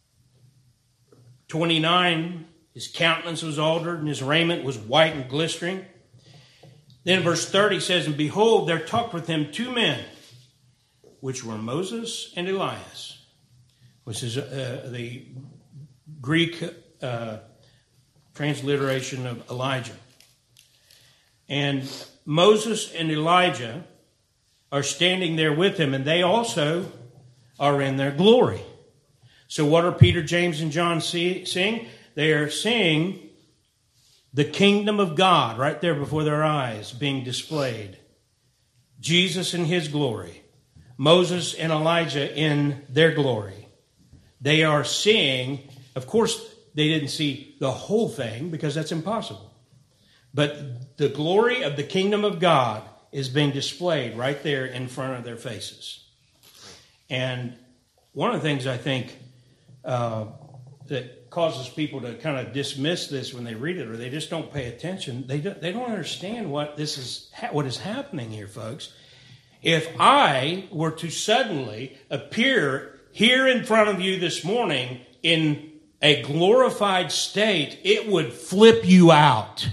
Speaker 1: twenty-nine, his countenance was altered and his raiment was white and glistering. Then verse thirty says, and behold, there talked with him two men, which were Moses and Elias, which is uh, the Greek uh, transliteration of Elijah. And Moses and Elijah are standing there with him, and they also are in their glory. So what are Peter, James, and John see, seeing? They are seeing the kingdom of God right there before their eyes being displayed. Jesus in his glory. Moses and Elijah in their glory. They are seeing, of course, they didn't see the whole thing because that's impossible. But the glory of the kingdom of God is being displayed right there in front of their faces. And one of the things I think uh, that causes people to kind of dismiss this when they read it, or they just don't pay attention, they don't, they don't understand what this is, what is happening here, folks. If I were to suddenly appear here in front of you this morning in a glorified state, it would flip you out.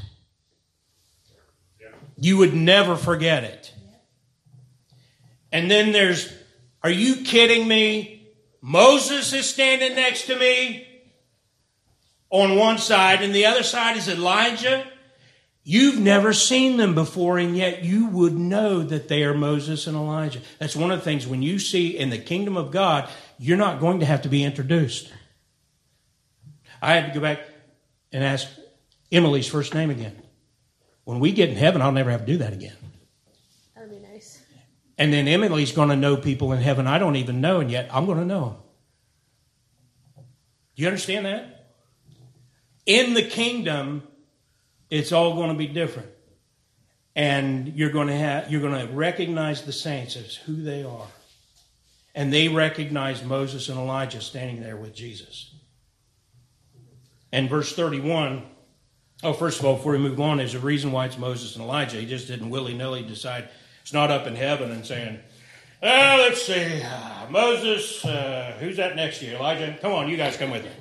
Speaker 1: You would never forget it. And then there's, are you kidding me? Moses is standing next to me on one side, and the other side is Elijah. You've never seen them before, and yet you would know that they are Moses and Elijah. That's one of the things when you see in the kingdom of God, you're not going to have to be introduced. I had to go back and ask Emily's first name again. When we get in heaven, I'll never have to do that again.
Speaker 2: That'd be nice.
Speaker 1: And then Emily's going to know people in heaven I don't even know, and yet I'm going to know them. Do you understand that? In the kingdom, it's all going to be different. And you're going to have, you're going to recognize the saints as who they are. And they recognize Moses and Elijah standing there with Jesus. And verse thirty-one, oh, first of all, before we move on, there's a reason why it's Moses and Elijah. He just didn't willy-nilly decide. It's not up in heaven and saying, oh, let's see, uh, Moses, uh, who's that next to you? Elijah? Come on, you guys come with me.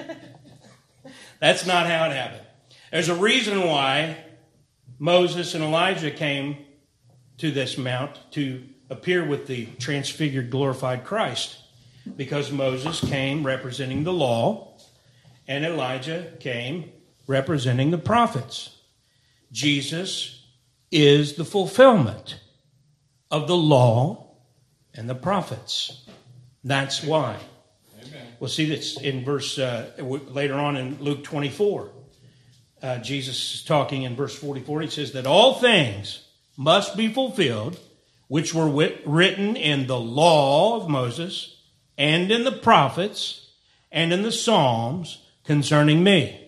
Speaker 1: That's not how it happened. There's a reason why Moses and Elijah came to this mount to appear with the transfigured, glorified Christ. Because Moses came representing the law, and Elijah came representing the prophets. Jesus is the fulfillment of the law and the prophets. That's why. Amen. We'll see this in verse, uh, later on in Luke twenty-four. Uh, Jesus is talking in verse forty-four. He says that all things must be fulfilled, which were wit- written in the law of Moses and in the prophets and in the Psalms concerning me.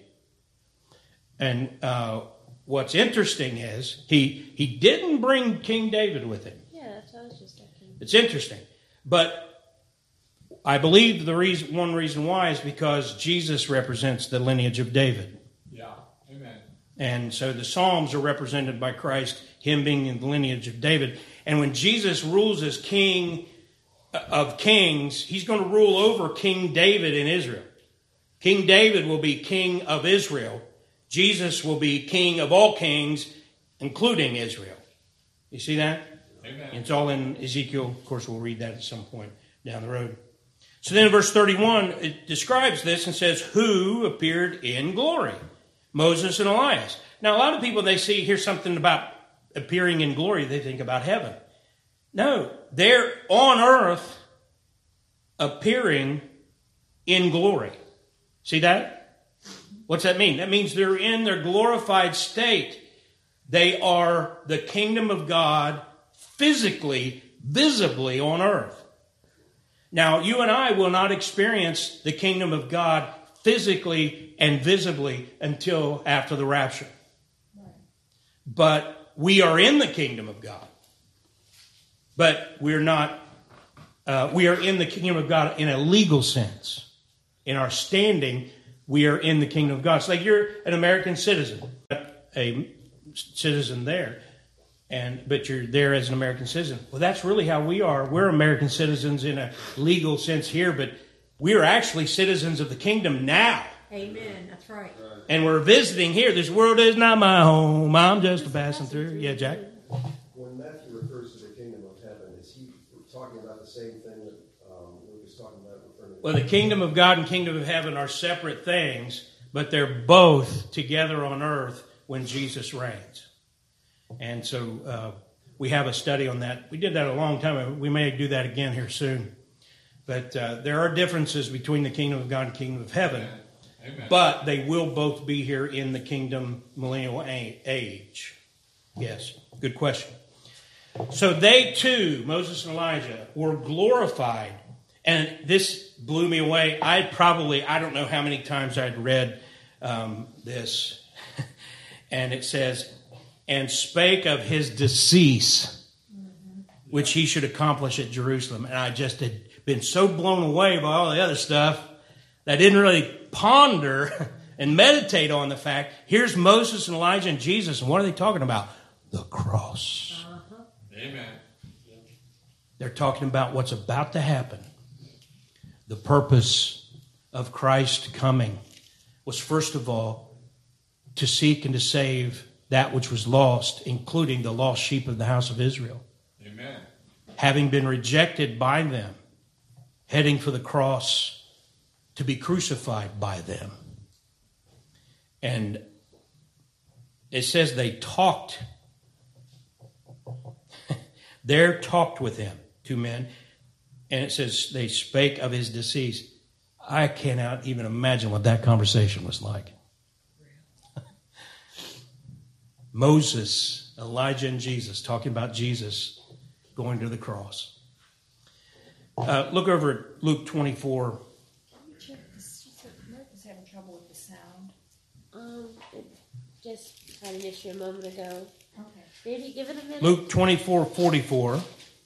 Speaker 1: And uh, what's interesting is he he didn't bring King David with him.
Speaker 2: Yeah, that's what I was just thinking.
Speaker 1: It's interesting. But I believe the reason, one reason why is because Jesus represents the lineage of David.
Speaker 7: Yeah.
Speaker 1: And so the Psalms are represented by Christ, him being in the lineage of David. And when Jesus rules as King of Kings, he's going to rule over King David in Israel. King David will be king of Israel. Jesus will be king of all kings, including Israel. You see that?
Speaker 7: Amen.
Speaker 1: It's all in Ezekiel. Of course, we'll read that at some point down the road. So then in verse thirty-one, it describes this and says, who appeared in glory? Moses and Elias. Now, a lot of people, they see, hear something about appearing in glory, they think about heaven. No, they're on earth appearing in glory. See that? What's that mean? That means they're in their glorified state. They are the kingdom of God physically, visibly on earth. Now, you and I will not experience the kingdom of God physically and visibly until after the rapture. But we are in the kingdom of God. But we're not, uh, we are in the kingdom of God in a legal sense. In our standing, we are in the kingdom of God. It's like you're an American citizen, a citizen there, and but you're there as an American citizen. Well, that's really how we are. We're American citizens in a legal sense here, but we're actually citizens of the kingdom now.
Speaker 6: Amen. That's right.
Speaker 1: And we're visiting here. This world is not my home. I'm just passing through. Yeah, Jack?
Speaker 8: When Matthew refers to the kingdom of heaven, is he talking about the same thing that um, Luke is talking about? Referring to
Speaker 1: Well, the kingdom of God and kingdom of heaven are separate things, but they're both together on earth when Jesus reigns. And so uh, we have a study on that. We did that a long time ago. We may do that again here soon. But uh, there are differences between the kingdom of God and kingdom of heaven.
Speaker 7: Amen.
Speaker 1: But they will both be here in the kingdom millennial age. Yes, good question. So they too, Moses and Elijah, were glorified. And this blew me away. I probably, I don't know how many times I'd read um, this. And it says, and spake of his decease, which he should accomplish at Jerusalem. And I just had been so blown away by all the other stuff that I didn't really ponder and meditate on the fact, here's Moses and Elijah and Jesus, and what are they talking about? The cross.
Speaker 7: Uh-huh. Amen.
Speaker 1: They're talking about what's about to happen. The purpose of Christ coming was, first of all, to seek and to save that which was lost, including the lost sheep of the house of Israel.
Speaker 7: Amen.
Speaker 1: Having been rejected by them, heading for the cross to be crucified by them. And it says they talked. There talked with him, two men. And it says they spake of his decease. I cannot even imagine what that conversation was like. Moses, Elijah, and Jesus talking about Jesus going to the cross. Uh, look over at Luke twenty-four.
Speaker 6: America's having trouble with the sound.
Speaker 2: Um, it just had an issue a moment ago.
Speaker 6: Okay.
Speaker 2: Maybe give it a minute.
Speaker 1: Luke twenty-four forty-four.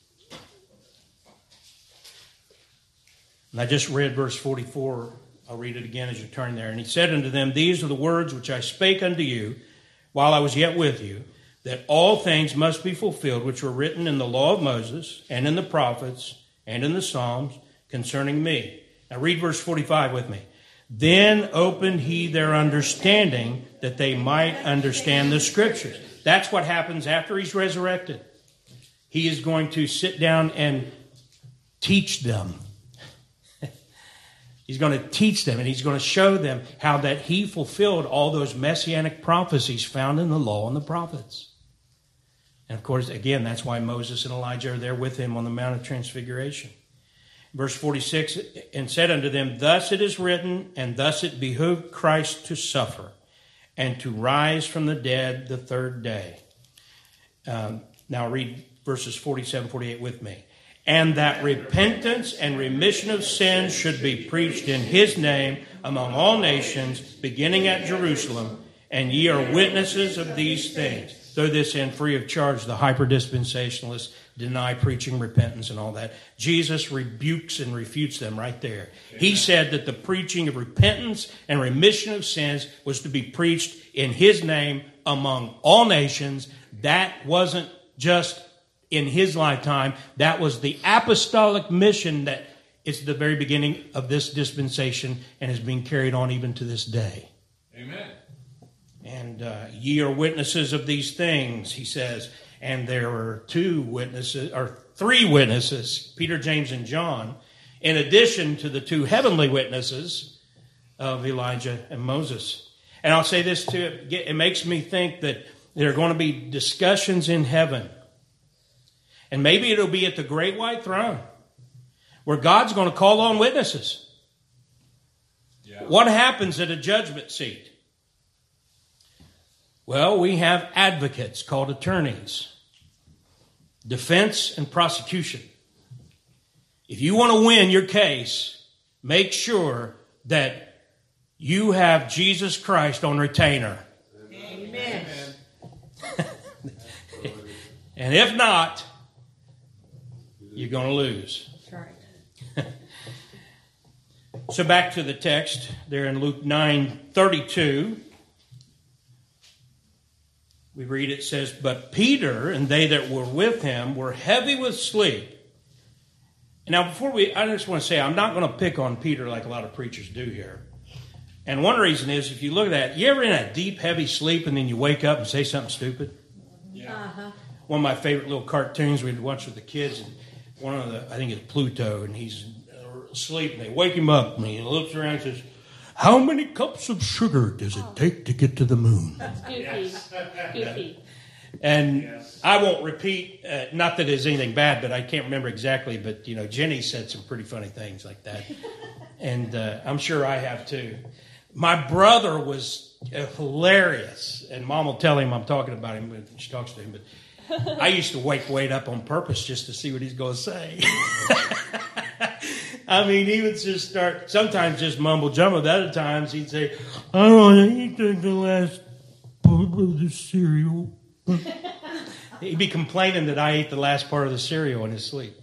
Speaker 1: And I just read verse forty-four. I'll read it again as you turn there. And he said unto them, these are the words which I spake unto you while I was yet with you, that all things must be fulfilled which were written in the law of Moses and in the prophets and in the Psalms concerning me. Now read verse forty-five with me. Then opened he their understanding that they might understand the scriptures. That's what happens after he's resurrected. He is going to sit down and teach them. He's going to teach them, and he's going to show them how that he fulfilled all those messianic prophecies found in the law and the prophets. And of course, again, that's why Moses and Elijah are there with him on the Mount of Transfiguration. Verse forty-six, and said unto them, thus it is written, and thus it behooved Christ to suffer, and to rise from the dead the third day. Um, now read verses forty-seven, forty-eight with me. And that repentance and remission of sins should be preached in his name among all nations, beginning at Jerusalem. And ye are witnesses of these things. throw this in free of charge. The hyper-dispensationalists deny preaching repentance and all that. Jesus rebukes and refutes them right there. Amen. He said that the preaching of repentance and remission of sins was to be preached in his name among all nations. That wasn't just in his lifetime. That was the apostolic mission that is the very beginning of this dispensation and is being carried on even to this day.
Speaker 7: Amen.
Speaker 1: And uh, ye are witnesses of these things, he says. And there were two witnesses, or three witnesses, Peter, James, and John, in addition to the two heavenly witnesses of Elijah and Moses. And I'll say this too, it makes me think that there are going to be discussions in heaven. And maybe it'll be at the great white throne, where God's going to call on witnesses. Yeah. What happens at a judgment seat? Well, we have advocates called attorneys, defense and prosecution. If you want to win your case, make sure that you have Jesus Christ on retainer.
Speaker 3: Amen.
Speaker 1: And if not, you're going to lose.
Speaker 3: That's right.
Speaker 1: So back to the text there in Luke nine thirty-two. We read, it says, but Peter and they that were with him were heavy with sleep. Now, before we, I just want to say, I'm not going to pick on Peter like a lot of preachers do here. And one reason is, if you look at that, you ever in a deep, heavy sleep and then you wake up and say something stupid?
Speaker 7: Yeah.
Speaker 3: Uh-huh.
Speaker 1: One of my favorite little cartoons we'd watch with the kids, and one of the, I think it's Pluto, and he's asleep, and they wake him up, and he looks around and says, how many cups of sugar does it take to get to the moon?
Speaker 2: Goofy. Yes. Goofy.
Speaker 1: And
Speaker 7: yes.
Speaker 1: I won't repeat, uh, not that it's anything bad, but I can't remember exactly, but, you know, Jenny said some pretty funny things like that. And uh, I'm sure I have too. My brother was uh, hilarious, and Mom will tell him I'm talking about him when she talks to him, but I used to wake Wade up on purpose just to see what he's going to say. I mean, he would just start, sometimes just mumble jumble. Other times he'd say, I don't eat the last part of the cereal. He'd be complaining that I ate the last part of the cereal in his sleep.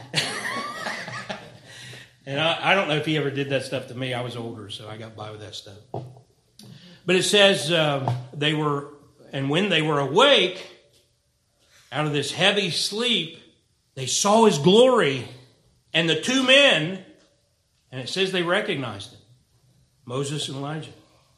Speaker 1: And I, I don't know if he ever did that stuff to me. I was older, so I got by with that stuff. But it says uh, they were, and when they were awake out of this heavy sleep, they saw his glory. And the two men, and it says they recognized him, Moses and Elijah.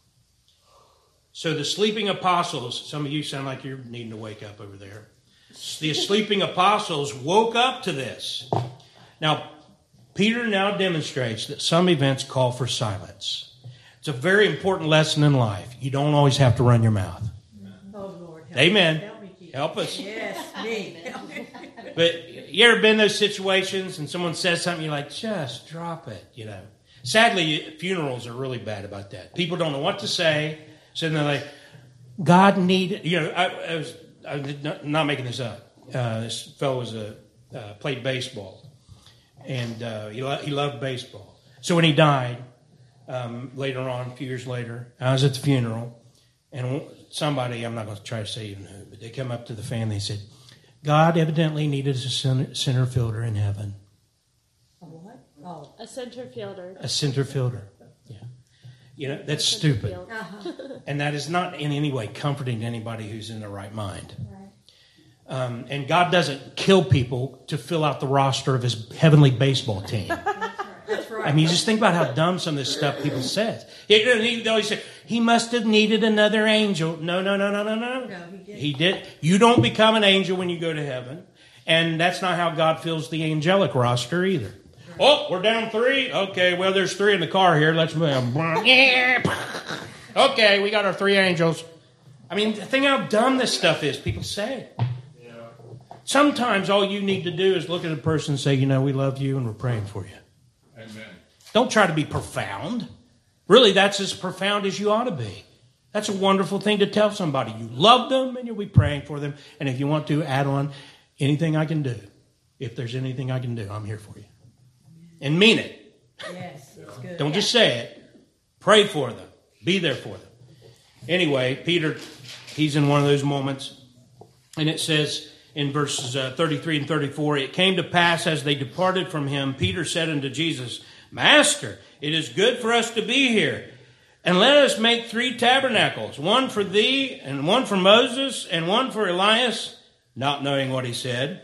Speaker 1: So the sleeping apostles, some of you sound like you're needing to wake up over there. The sleeping apostles woke up to this. Now, Peter now demonstrates that some events call for silence. It's a very important lesson in life. You don't always have to run your mouth.
Speaker 6: Oh, Lord. Help
Speaker 1: Amen.
Speaker 6: Me. Help me, Jesus.
Speaker 1: Help us.
Speaker 6: Yes, me.
Speaker 1: But you ever been in those situations and someone says something, you're like, just drop it, you know. Sadly, funerals are really bad about that. People don't know what to say. So they're like, God needed, you know, I, I was I'm not making this up. Uh, this fellow was a, uh, played baseball, and uh, he, lo- he loved baseball. So when he died, um, later on, a few years later, I was at the funeral, and somebody, I'm not going to try to say even who, but they come up to the family and said, God evidently needed a center, center fielder in heaven.
Speaker 6: A what? Oh.
Speaker 2: A center fielder.
Speaker 1: A center fielder. Yeah. You know, that's stupid.
Speaker 6: Uh-huh.
Speaker 1: And that is not in any way comforting to anybody who's in their right mind.
Speaker 6: Right.
Speaker 1: Um, and God doesn't kill people to fill out the roster of his heavenly baseball team.
Speaker 6: That's right.
Speaker 1: I mean, just think about how dumb some of this stuff people say. They always say, he must have needed another angel. No, no, no, no, no, no.
Speaker 6: No, he didn't.
Speaker 1: He did. You don't become an angel when you go to heaven. And that's not how God fills the angelic roster either. Oh, we're down three? Okay, well, there's three in the car here. Let's move. Okay, we got our three angels. I mean, think how dumb this stuff is. People say it. Yeah. Sometimes all you need to do is look at a person and say, you know, we love you and we're praying for you.
Speaker 7: Amen.
Speaker 1: Don't try to be profound. Really, that's as profound as you ought to be. That's a wonderful thing to tell somebody. You love them and you'll be praying for them. And if you want to add on anything I can do, if there's anything I can do, I'm here for you. And mean it.
Speaker 6: Yes, it's good.
Speaker 1: Don't just say it. Pray for them. Be there for them. Anyway, Peter, he's in one of those moments. And it says in verses uh, thirty-three and thirty-four, it came to pass as they departed from him, Peter said unto Jesus, Master, it is good for us to be here. And let us make three tabernacles, one for thee, and one for Moses, and one for Elias, not knowing what he said.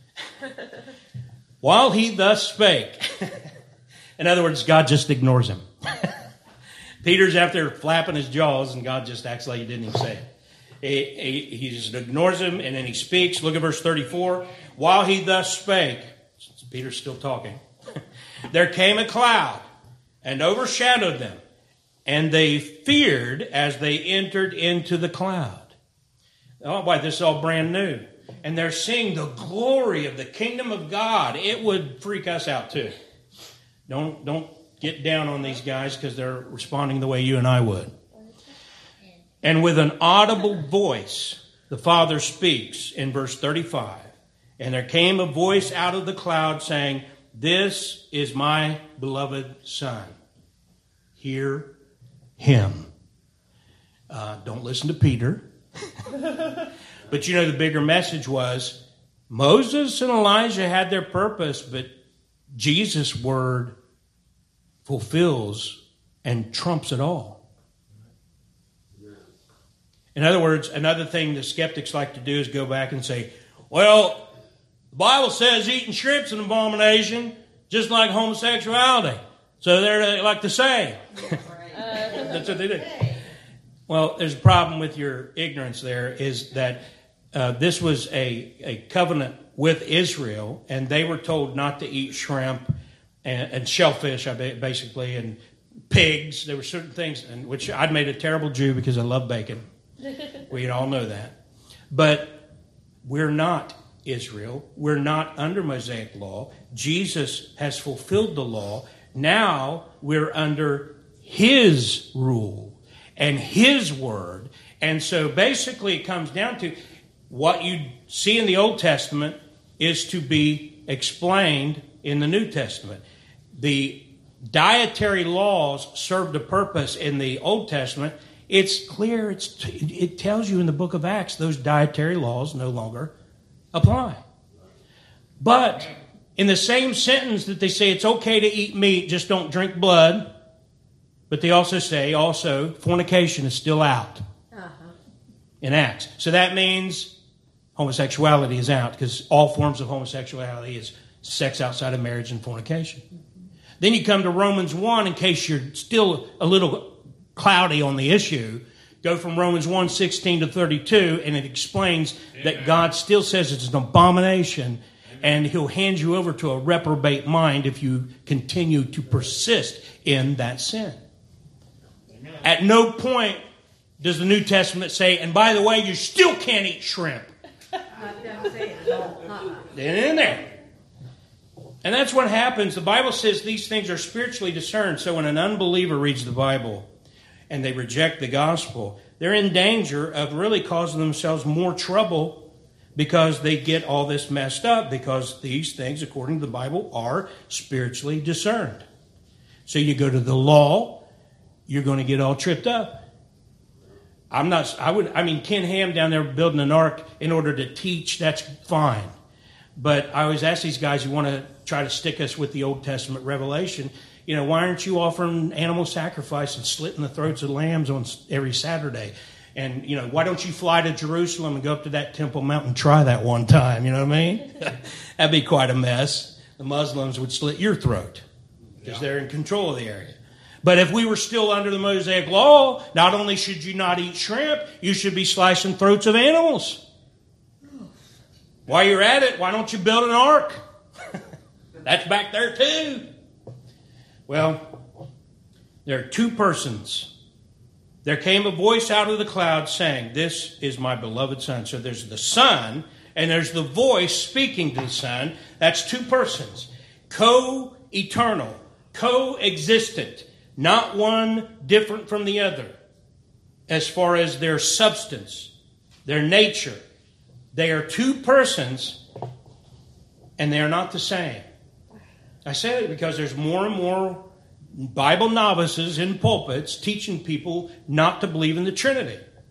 Speaker 1: While he thus spake. In other words, God just ignores him. Peter's out there flapping his jaws, and God just acts like he didn't even say it. He, he, he just ignores him, and then he speaks. Look at verse thirty-four. While he thus spake, Peter's still talking, there came a cloud and overshadowed them, and they feared as they entered into the cloud. Oh, boy, this is all brand new. And they're seeing the glory of the kingdom of God. It would freak us out too. Don't, don't get down on these guys because they're responding the way you and I would. And with an audible voice, the Father speaks in verse thirty-five. And there came a voice out of the cloud saying, This is my beloved Son. Hear him. Uh, don't listen to Peter. But you know, the bigger message was Moses and Elijah had their purpose, but Jesus' word fulfills and trumps it all. In other words, another thing the skeptics like to do is go back and say, well, the Bible says eating shrimp's an abomination, just like homosexuality. So they're like the same. That's what they do. Well, there's a problem with your ignorance there, is that uh, this was a, a covenant with Israel, and they were told not to eat shrimp and, and shellfish, I basically, and pigs. There were certain things, and which I'd made a terrible Jew because I love bacon. We all know that. But we're not Israel. We're not under Mosaic law. Jesus has fulfilled the law. Now we're under his rule and his word. And so basically it comes down to what you see in the Old Testament is to be explained in the New Testament. The dietary laws served a purpose in the Old Testament. It's clear, it's, it tells you in the book of Acts those dietary laws no longer apply. But in the same sentence that they say it's okay to eat meat, just don't drink blood, but they also say also fornication is still out uh-huh. in Acts. So that means homosexuality is out, because all forms of homosexuality is sex outside of marriage and fornication. Mm-hmm. Then you come to Romans one, in case you're still a little cloudy on the issue. Go from Romans one, sixteen to thirty-two, and it explains Amen. That God still says it's an abomination, Amen. And he'll hand you over to a reprobate mind if you continue to persist in that sin. Amen. At no point does the New Testament say, and by the way, you still can't eat shrimp. They're in there. And that's what happens. The Bible says these things are spiritually discerned. So when an unbeliever reads the Bible and they reject the gospel, they're in danger of really causing themselves more trouble, because they get all this messed up, because these things, according to the Bible, are spiritually discerned. So you go to the law, you're going to get all tripped up. I'm not, I would, I mean, Ken Ham down there building an ark in order to teach, that's fine. But I always ask these guys who want to try to stick us with the Old Testament revelation, you know, why aren't you offering animal sacrifice and slitting the throats of lambs on every Saturday? And, you know, why don't you fly to Jerusalem and go up to that Temple Mount and try that one time? You know what I mean? That'd be quite a mess. The Muslims would slit your throat because yeah. they're in control of the area. But if we were still under the Mosaic law, not only should you not eat shrimp, you should be slicing throats of animals. While you're at it, why don't you build an ark? That's back there too. Well, there are two persons. There came a voice out of the cloud saying, This is my beloved Son. So there's the Son, and there's the voice speaking to the Son. That's two persons. Co-eternal, co-existent, not one different from the other as far as their substance, their nature. They are two persons, and they are not the same. I say that because there's more and more Bible novices in pulpits teaching people not to believe in the Trinity.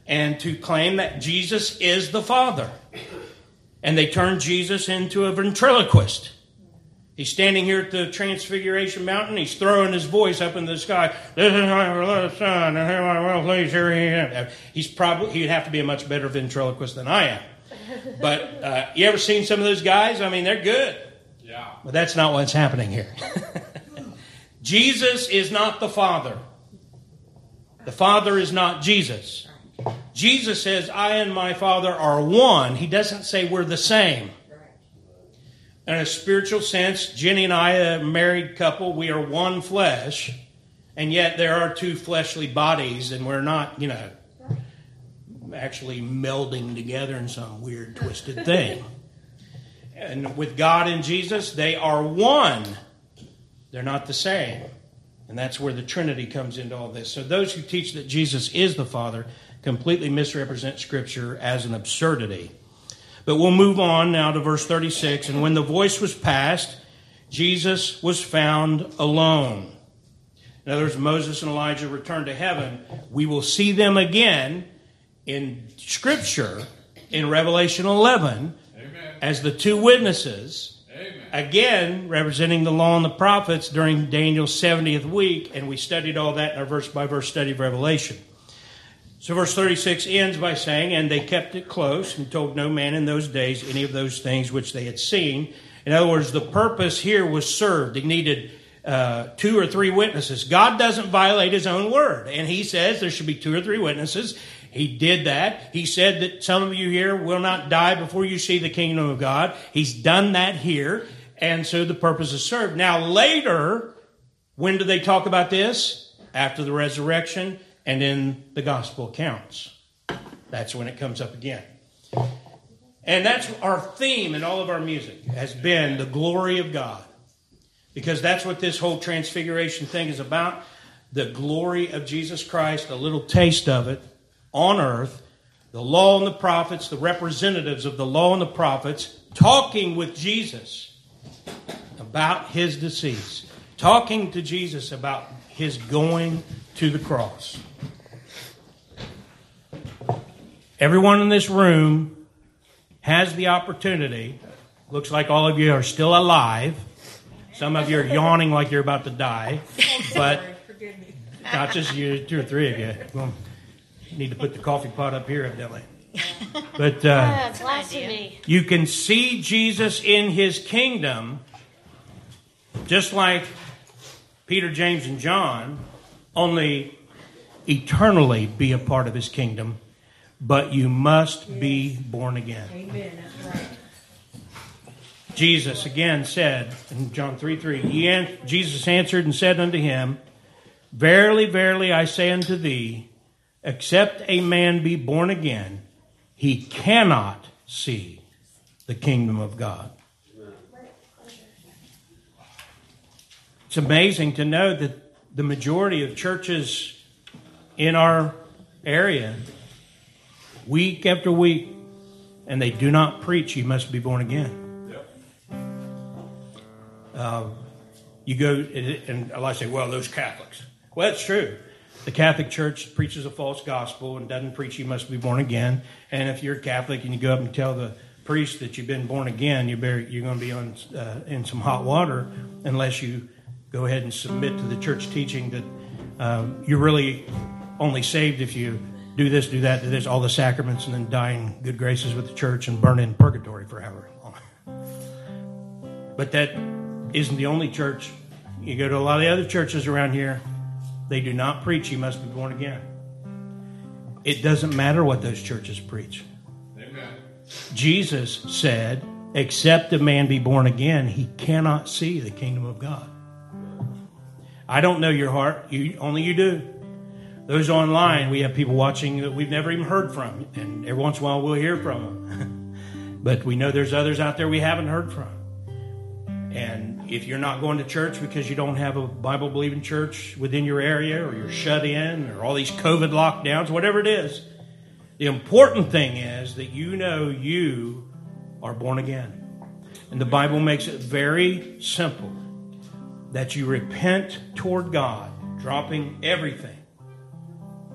Speaker 1: and to claim that Jesus is the Father. And they turned Jesus into a ventriloquist. He's standing here at the Transfiguration Mountain. He's throwing his voice up in the sky. This is my beloved Son, and here my well pleased, here he am. He's probably, he'd have to be a much better ventriloquist than I am. But uh, you ever seen some of those guys? I mean, they're good.
Speaker 7: Yeah.
Speaker 1: But that's not what's happening here. Jesus is not the Father. The Father is not Jesus. Jesus says, I and my Father are one. He doesn't say we're the same. In a spiritual sense, Jenny and I, a married couple, we are one flesh, and yet there are two fleshly bodies, and we're not, you know, actually melding together in some weird, twisted thing. And with God and Jesus, they are one. They're not the same. And that's where the Trinity comes into all this. So those who teach that Jesus is the Father completely misrepresent Scripture as an absurdity. But we'll move on now to verse thirty-six. And when the voice was passed, Jesus was found alone. In other words, Moses and Elijah returned to heaven. We will see them again in Scripture in Revelation eleven.
Speaker 7: Amen.
Speaker 1: As the two witnesses.
Speaker 7: Amen.
Speaker 1: Again, representing the law and the prophets during Daniel's seventieth week. And we studied all that in our verse-by-verse study of Revelation. So verse thirty-six ends by saying, and they kept it close and told no man in those days any of those things which they had seen. In other words, the purpose here was served. He needed uh, two or three witnesses. God doesn't violate his own word. And he says there should be two or three witnesses. He did that. He said that some of you here will not die before you see the kingdom of God. He's done that here. And so the purpose is served. Now later, when do they talk about this? After the resurrection. And in the gospel accounts. That's when it comes up again. And that's our theme in all of our music, has been the glory of God. Because that's what this whole transfiguration thing is about. The glory of Jesus Christ, a little taste of it on earth. The law and the prophets, the representatives of the law and the prophets, talking with Jesus about his decease. Talking to Jesus about his going to the cross. Everyone in this room has the opportunity. Looks like all of you are still alive. Some of you are yawning like you're about to die. But not just you, two or three of you. Well, you need to put the coffee pot up here, evidently. But uh,
Speaker 2: Blasphemy.
Speaker 1: you can see Jesus in his kingdom, just like Peter, James, and John, only eternally be a part of his kingdom. But you must yes. be born again.
Speaker 6: Amen. That's right.
Speaker 1: Jesus again said in John three three, he an- Jesus answered and said unto him, verily, verily, I say unto thee, except a man be born again, he cannot see the kingdom of God. It's amazing to know that the majority of churches in our area, week after week, and they do not preach, you must be born again.
Speaker 7: Yep.
Speaker 1: Uh, you go, and I say, well, those Catholics. Well, that's true. The Catholic Church preaches a false gospel and doesn't preach you must be born again. And if you're Catholic and you go up and tell the priest that you've been born again, you better, you're going to be on uh, in some hot water unless you go ahead and submit to the church teaching that uh, you're really only saved if you do this, do that, do this, all the sacraments, and then die in good graces with the church and burn in purgatory for however long. But that isn't the only church. You go to a lot of the other churches around here, they do not preach you must be born again. It doesn't matter what those churches preach.
Speaker 7: Amen.
Speaker 1: Jesus said, except a man be born again, he cannot see the kingdom of God. I don't know your heart. You, only you do. Those online, we have people watching that we've never even heard from. And every once in a while we'll hear from them. But we know there's others out there we haven't heard from. And if you're not going to church because you don't have a Bible-believing church within your area, or you're shut in, or all these COVID lockdowns, whatever it is, the important thing is that you know you are born again. And the Bible makes it very simple. That you repent toward God, dropping everything.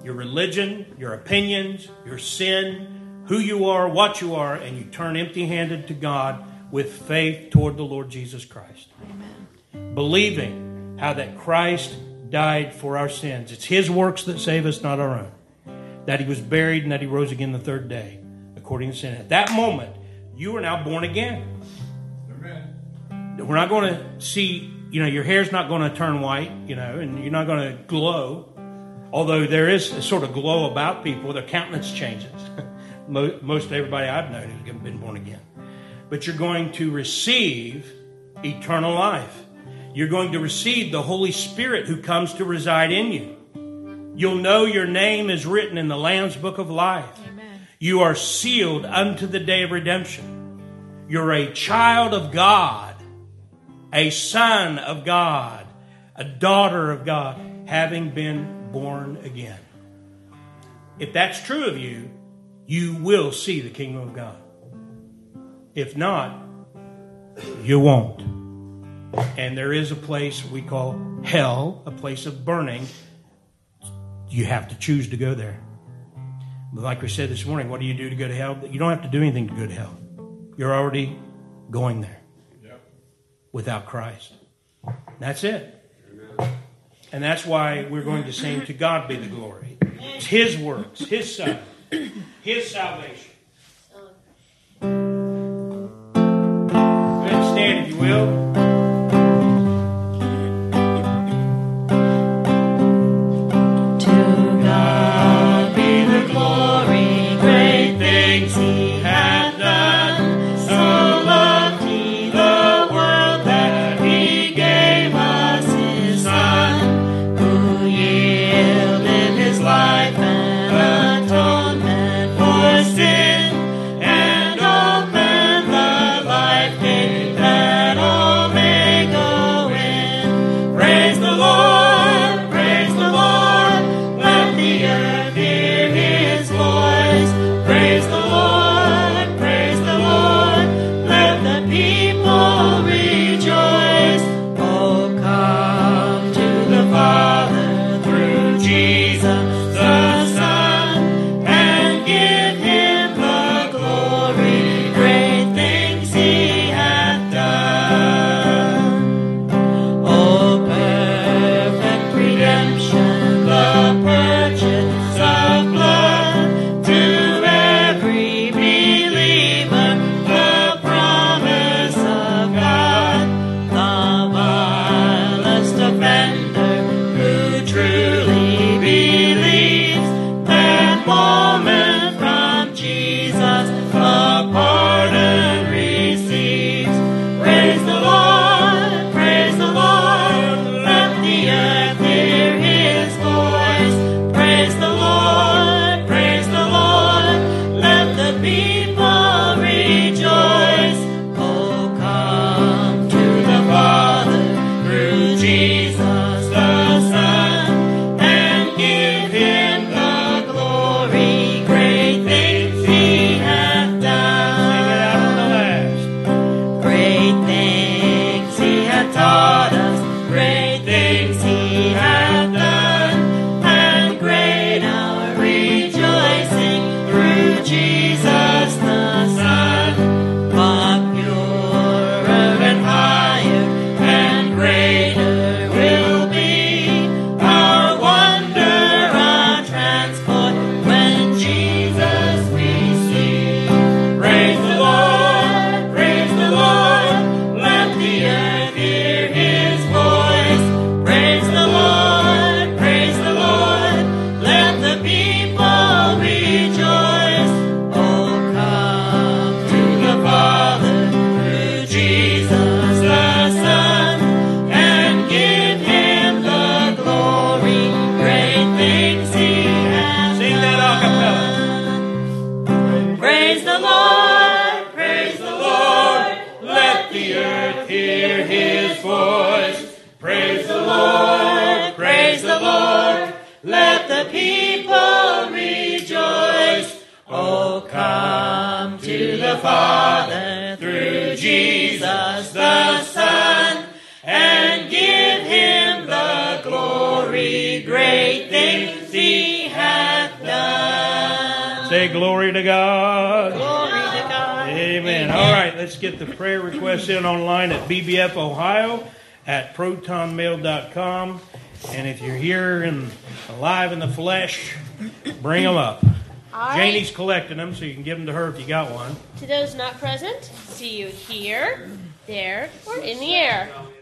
Speaker 1: your religion, your opinions, your sin, who you are, what you are, and you turn empty-handed to God with faith toward the Lord Jesus Christ.
Speaker 3: Amen.
Speaker 1: Believing how that Christ died for our sins. It's His works that save us, not our own. That He was buried and that He rose again the third day, according to sin. At that moment, you are now born again.
Speaker 7: Amen.
Speaker 1: We're not going to see, you know, your hair's not going to turn white, you know, and you're not going to glow. Although there is a sort of glow about people, their countenance changes. Most everybody I've known who's been born again. But you're going to receive eternal life. You're going to receive the Holy Spirit who comes to reside in you. You'll know your name is written in the Lamb's Book of Life.
Speaker 3: Amen.
Speaker 1: You are sealed unto the day of redemption. You're a child of God, a son of God, a daughter of God, having been born again. If that's true of you, you will see the kingdom of God. If not, you won't. And there is a place we call hell, a place of burning. You have to choose to go there. But like we said this morning, what do you do to go to hell? You don't have to do anything to go to hell. You're already going there.
Speaker 7: Yep.
Speaker 1: Without Christ. That's it. And that's why we're going to sing "To God Be the Glory." It's His works, His Son, His salvation. Go ahead and stand if you will.
Speaker 5: To God be the glory, great things He hath done. So loved He the world that He gave us His Son, who yielded His life and atonement for sin, and opened the life gate that all may go in. Praise the Lord, praise the Lord, let the earth hear His voice. Praise the Lord, praise the Lord, let the people rejoice. Oh, come to the Father through Jesus the Son, and give Him the glory, great things He hath done. Oh, perfect redemption, the purchase of blood, to every believer, the promise of God. The vilest offender who truly believes, that moment from Jesus a pardon receives. Praise the Lord, praise the Lord, let the earth hear His voice. Praise the Lord, praise the Lord, let the people rejoice. Oh, come to the Father through Jesus the Son, and give Him the glory, great things He hath done. Great things He hath taught us, great things He hath done, and great our rejoicing through Jesus the Son. But purer and higher and greater will be our wonder, our transport, when Jesus we see. Praise the Lord, praise the Lord, let the earth hear His voice. Praise the Lord, praise the Lord, let the people rejoice. Oh, come to the Father through Jesus the Son, and give Him the glory, great things He has
Speaker 1: Sing that a
Speaker 5: done. Praise the Lord, praise the Lord, let the earth hear His voice. Praise the Lord, praise the Lord, let the people rejoice. Oh, come to the Father through Jesus the Son, and give Him the glory, great things He has
Speaker 1: Say glory to God.
Speaker 3: Glory to God.
Speaker 1: Amen. All right, let's get the prayer requests in online at B B F Ohio at proton mail dot com. And if you're here and alive in the flesh, bring them up.
Speaker 2: All right.
Speaker 1: Janie's collecting them, so you can give them to her if you got one.
Speaker 2: To those not present, see you here, there, or in the air.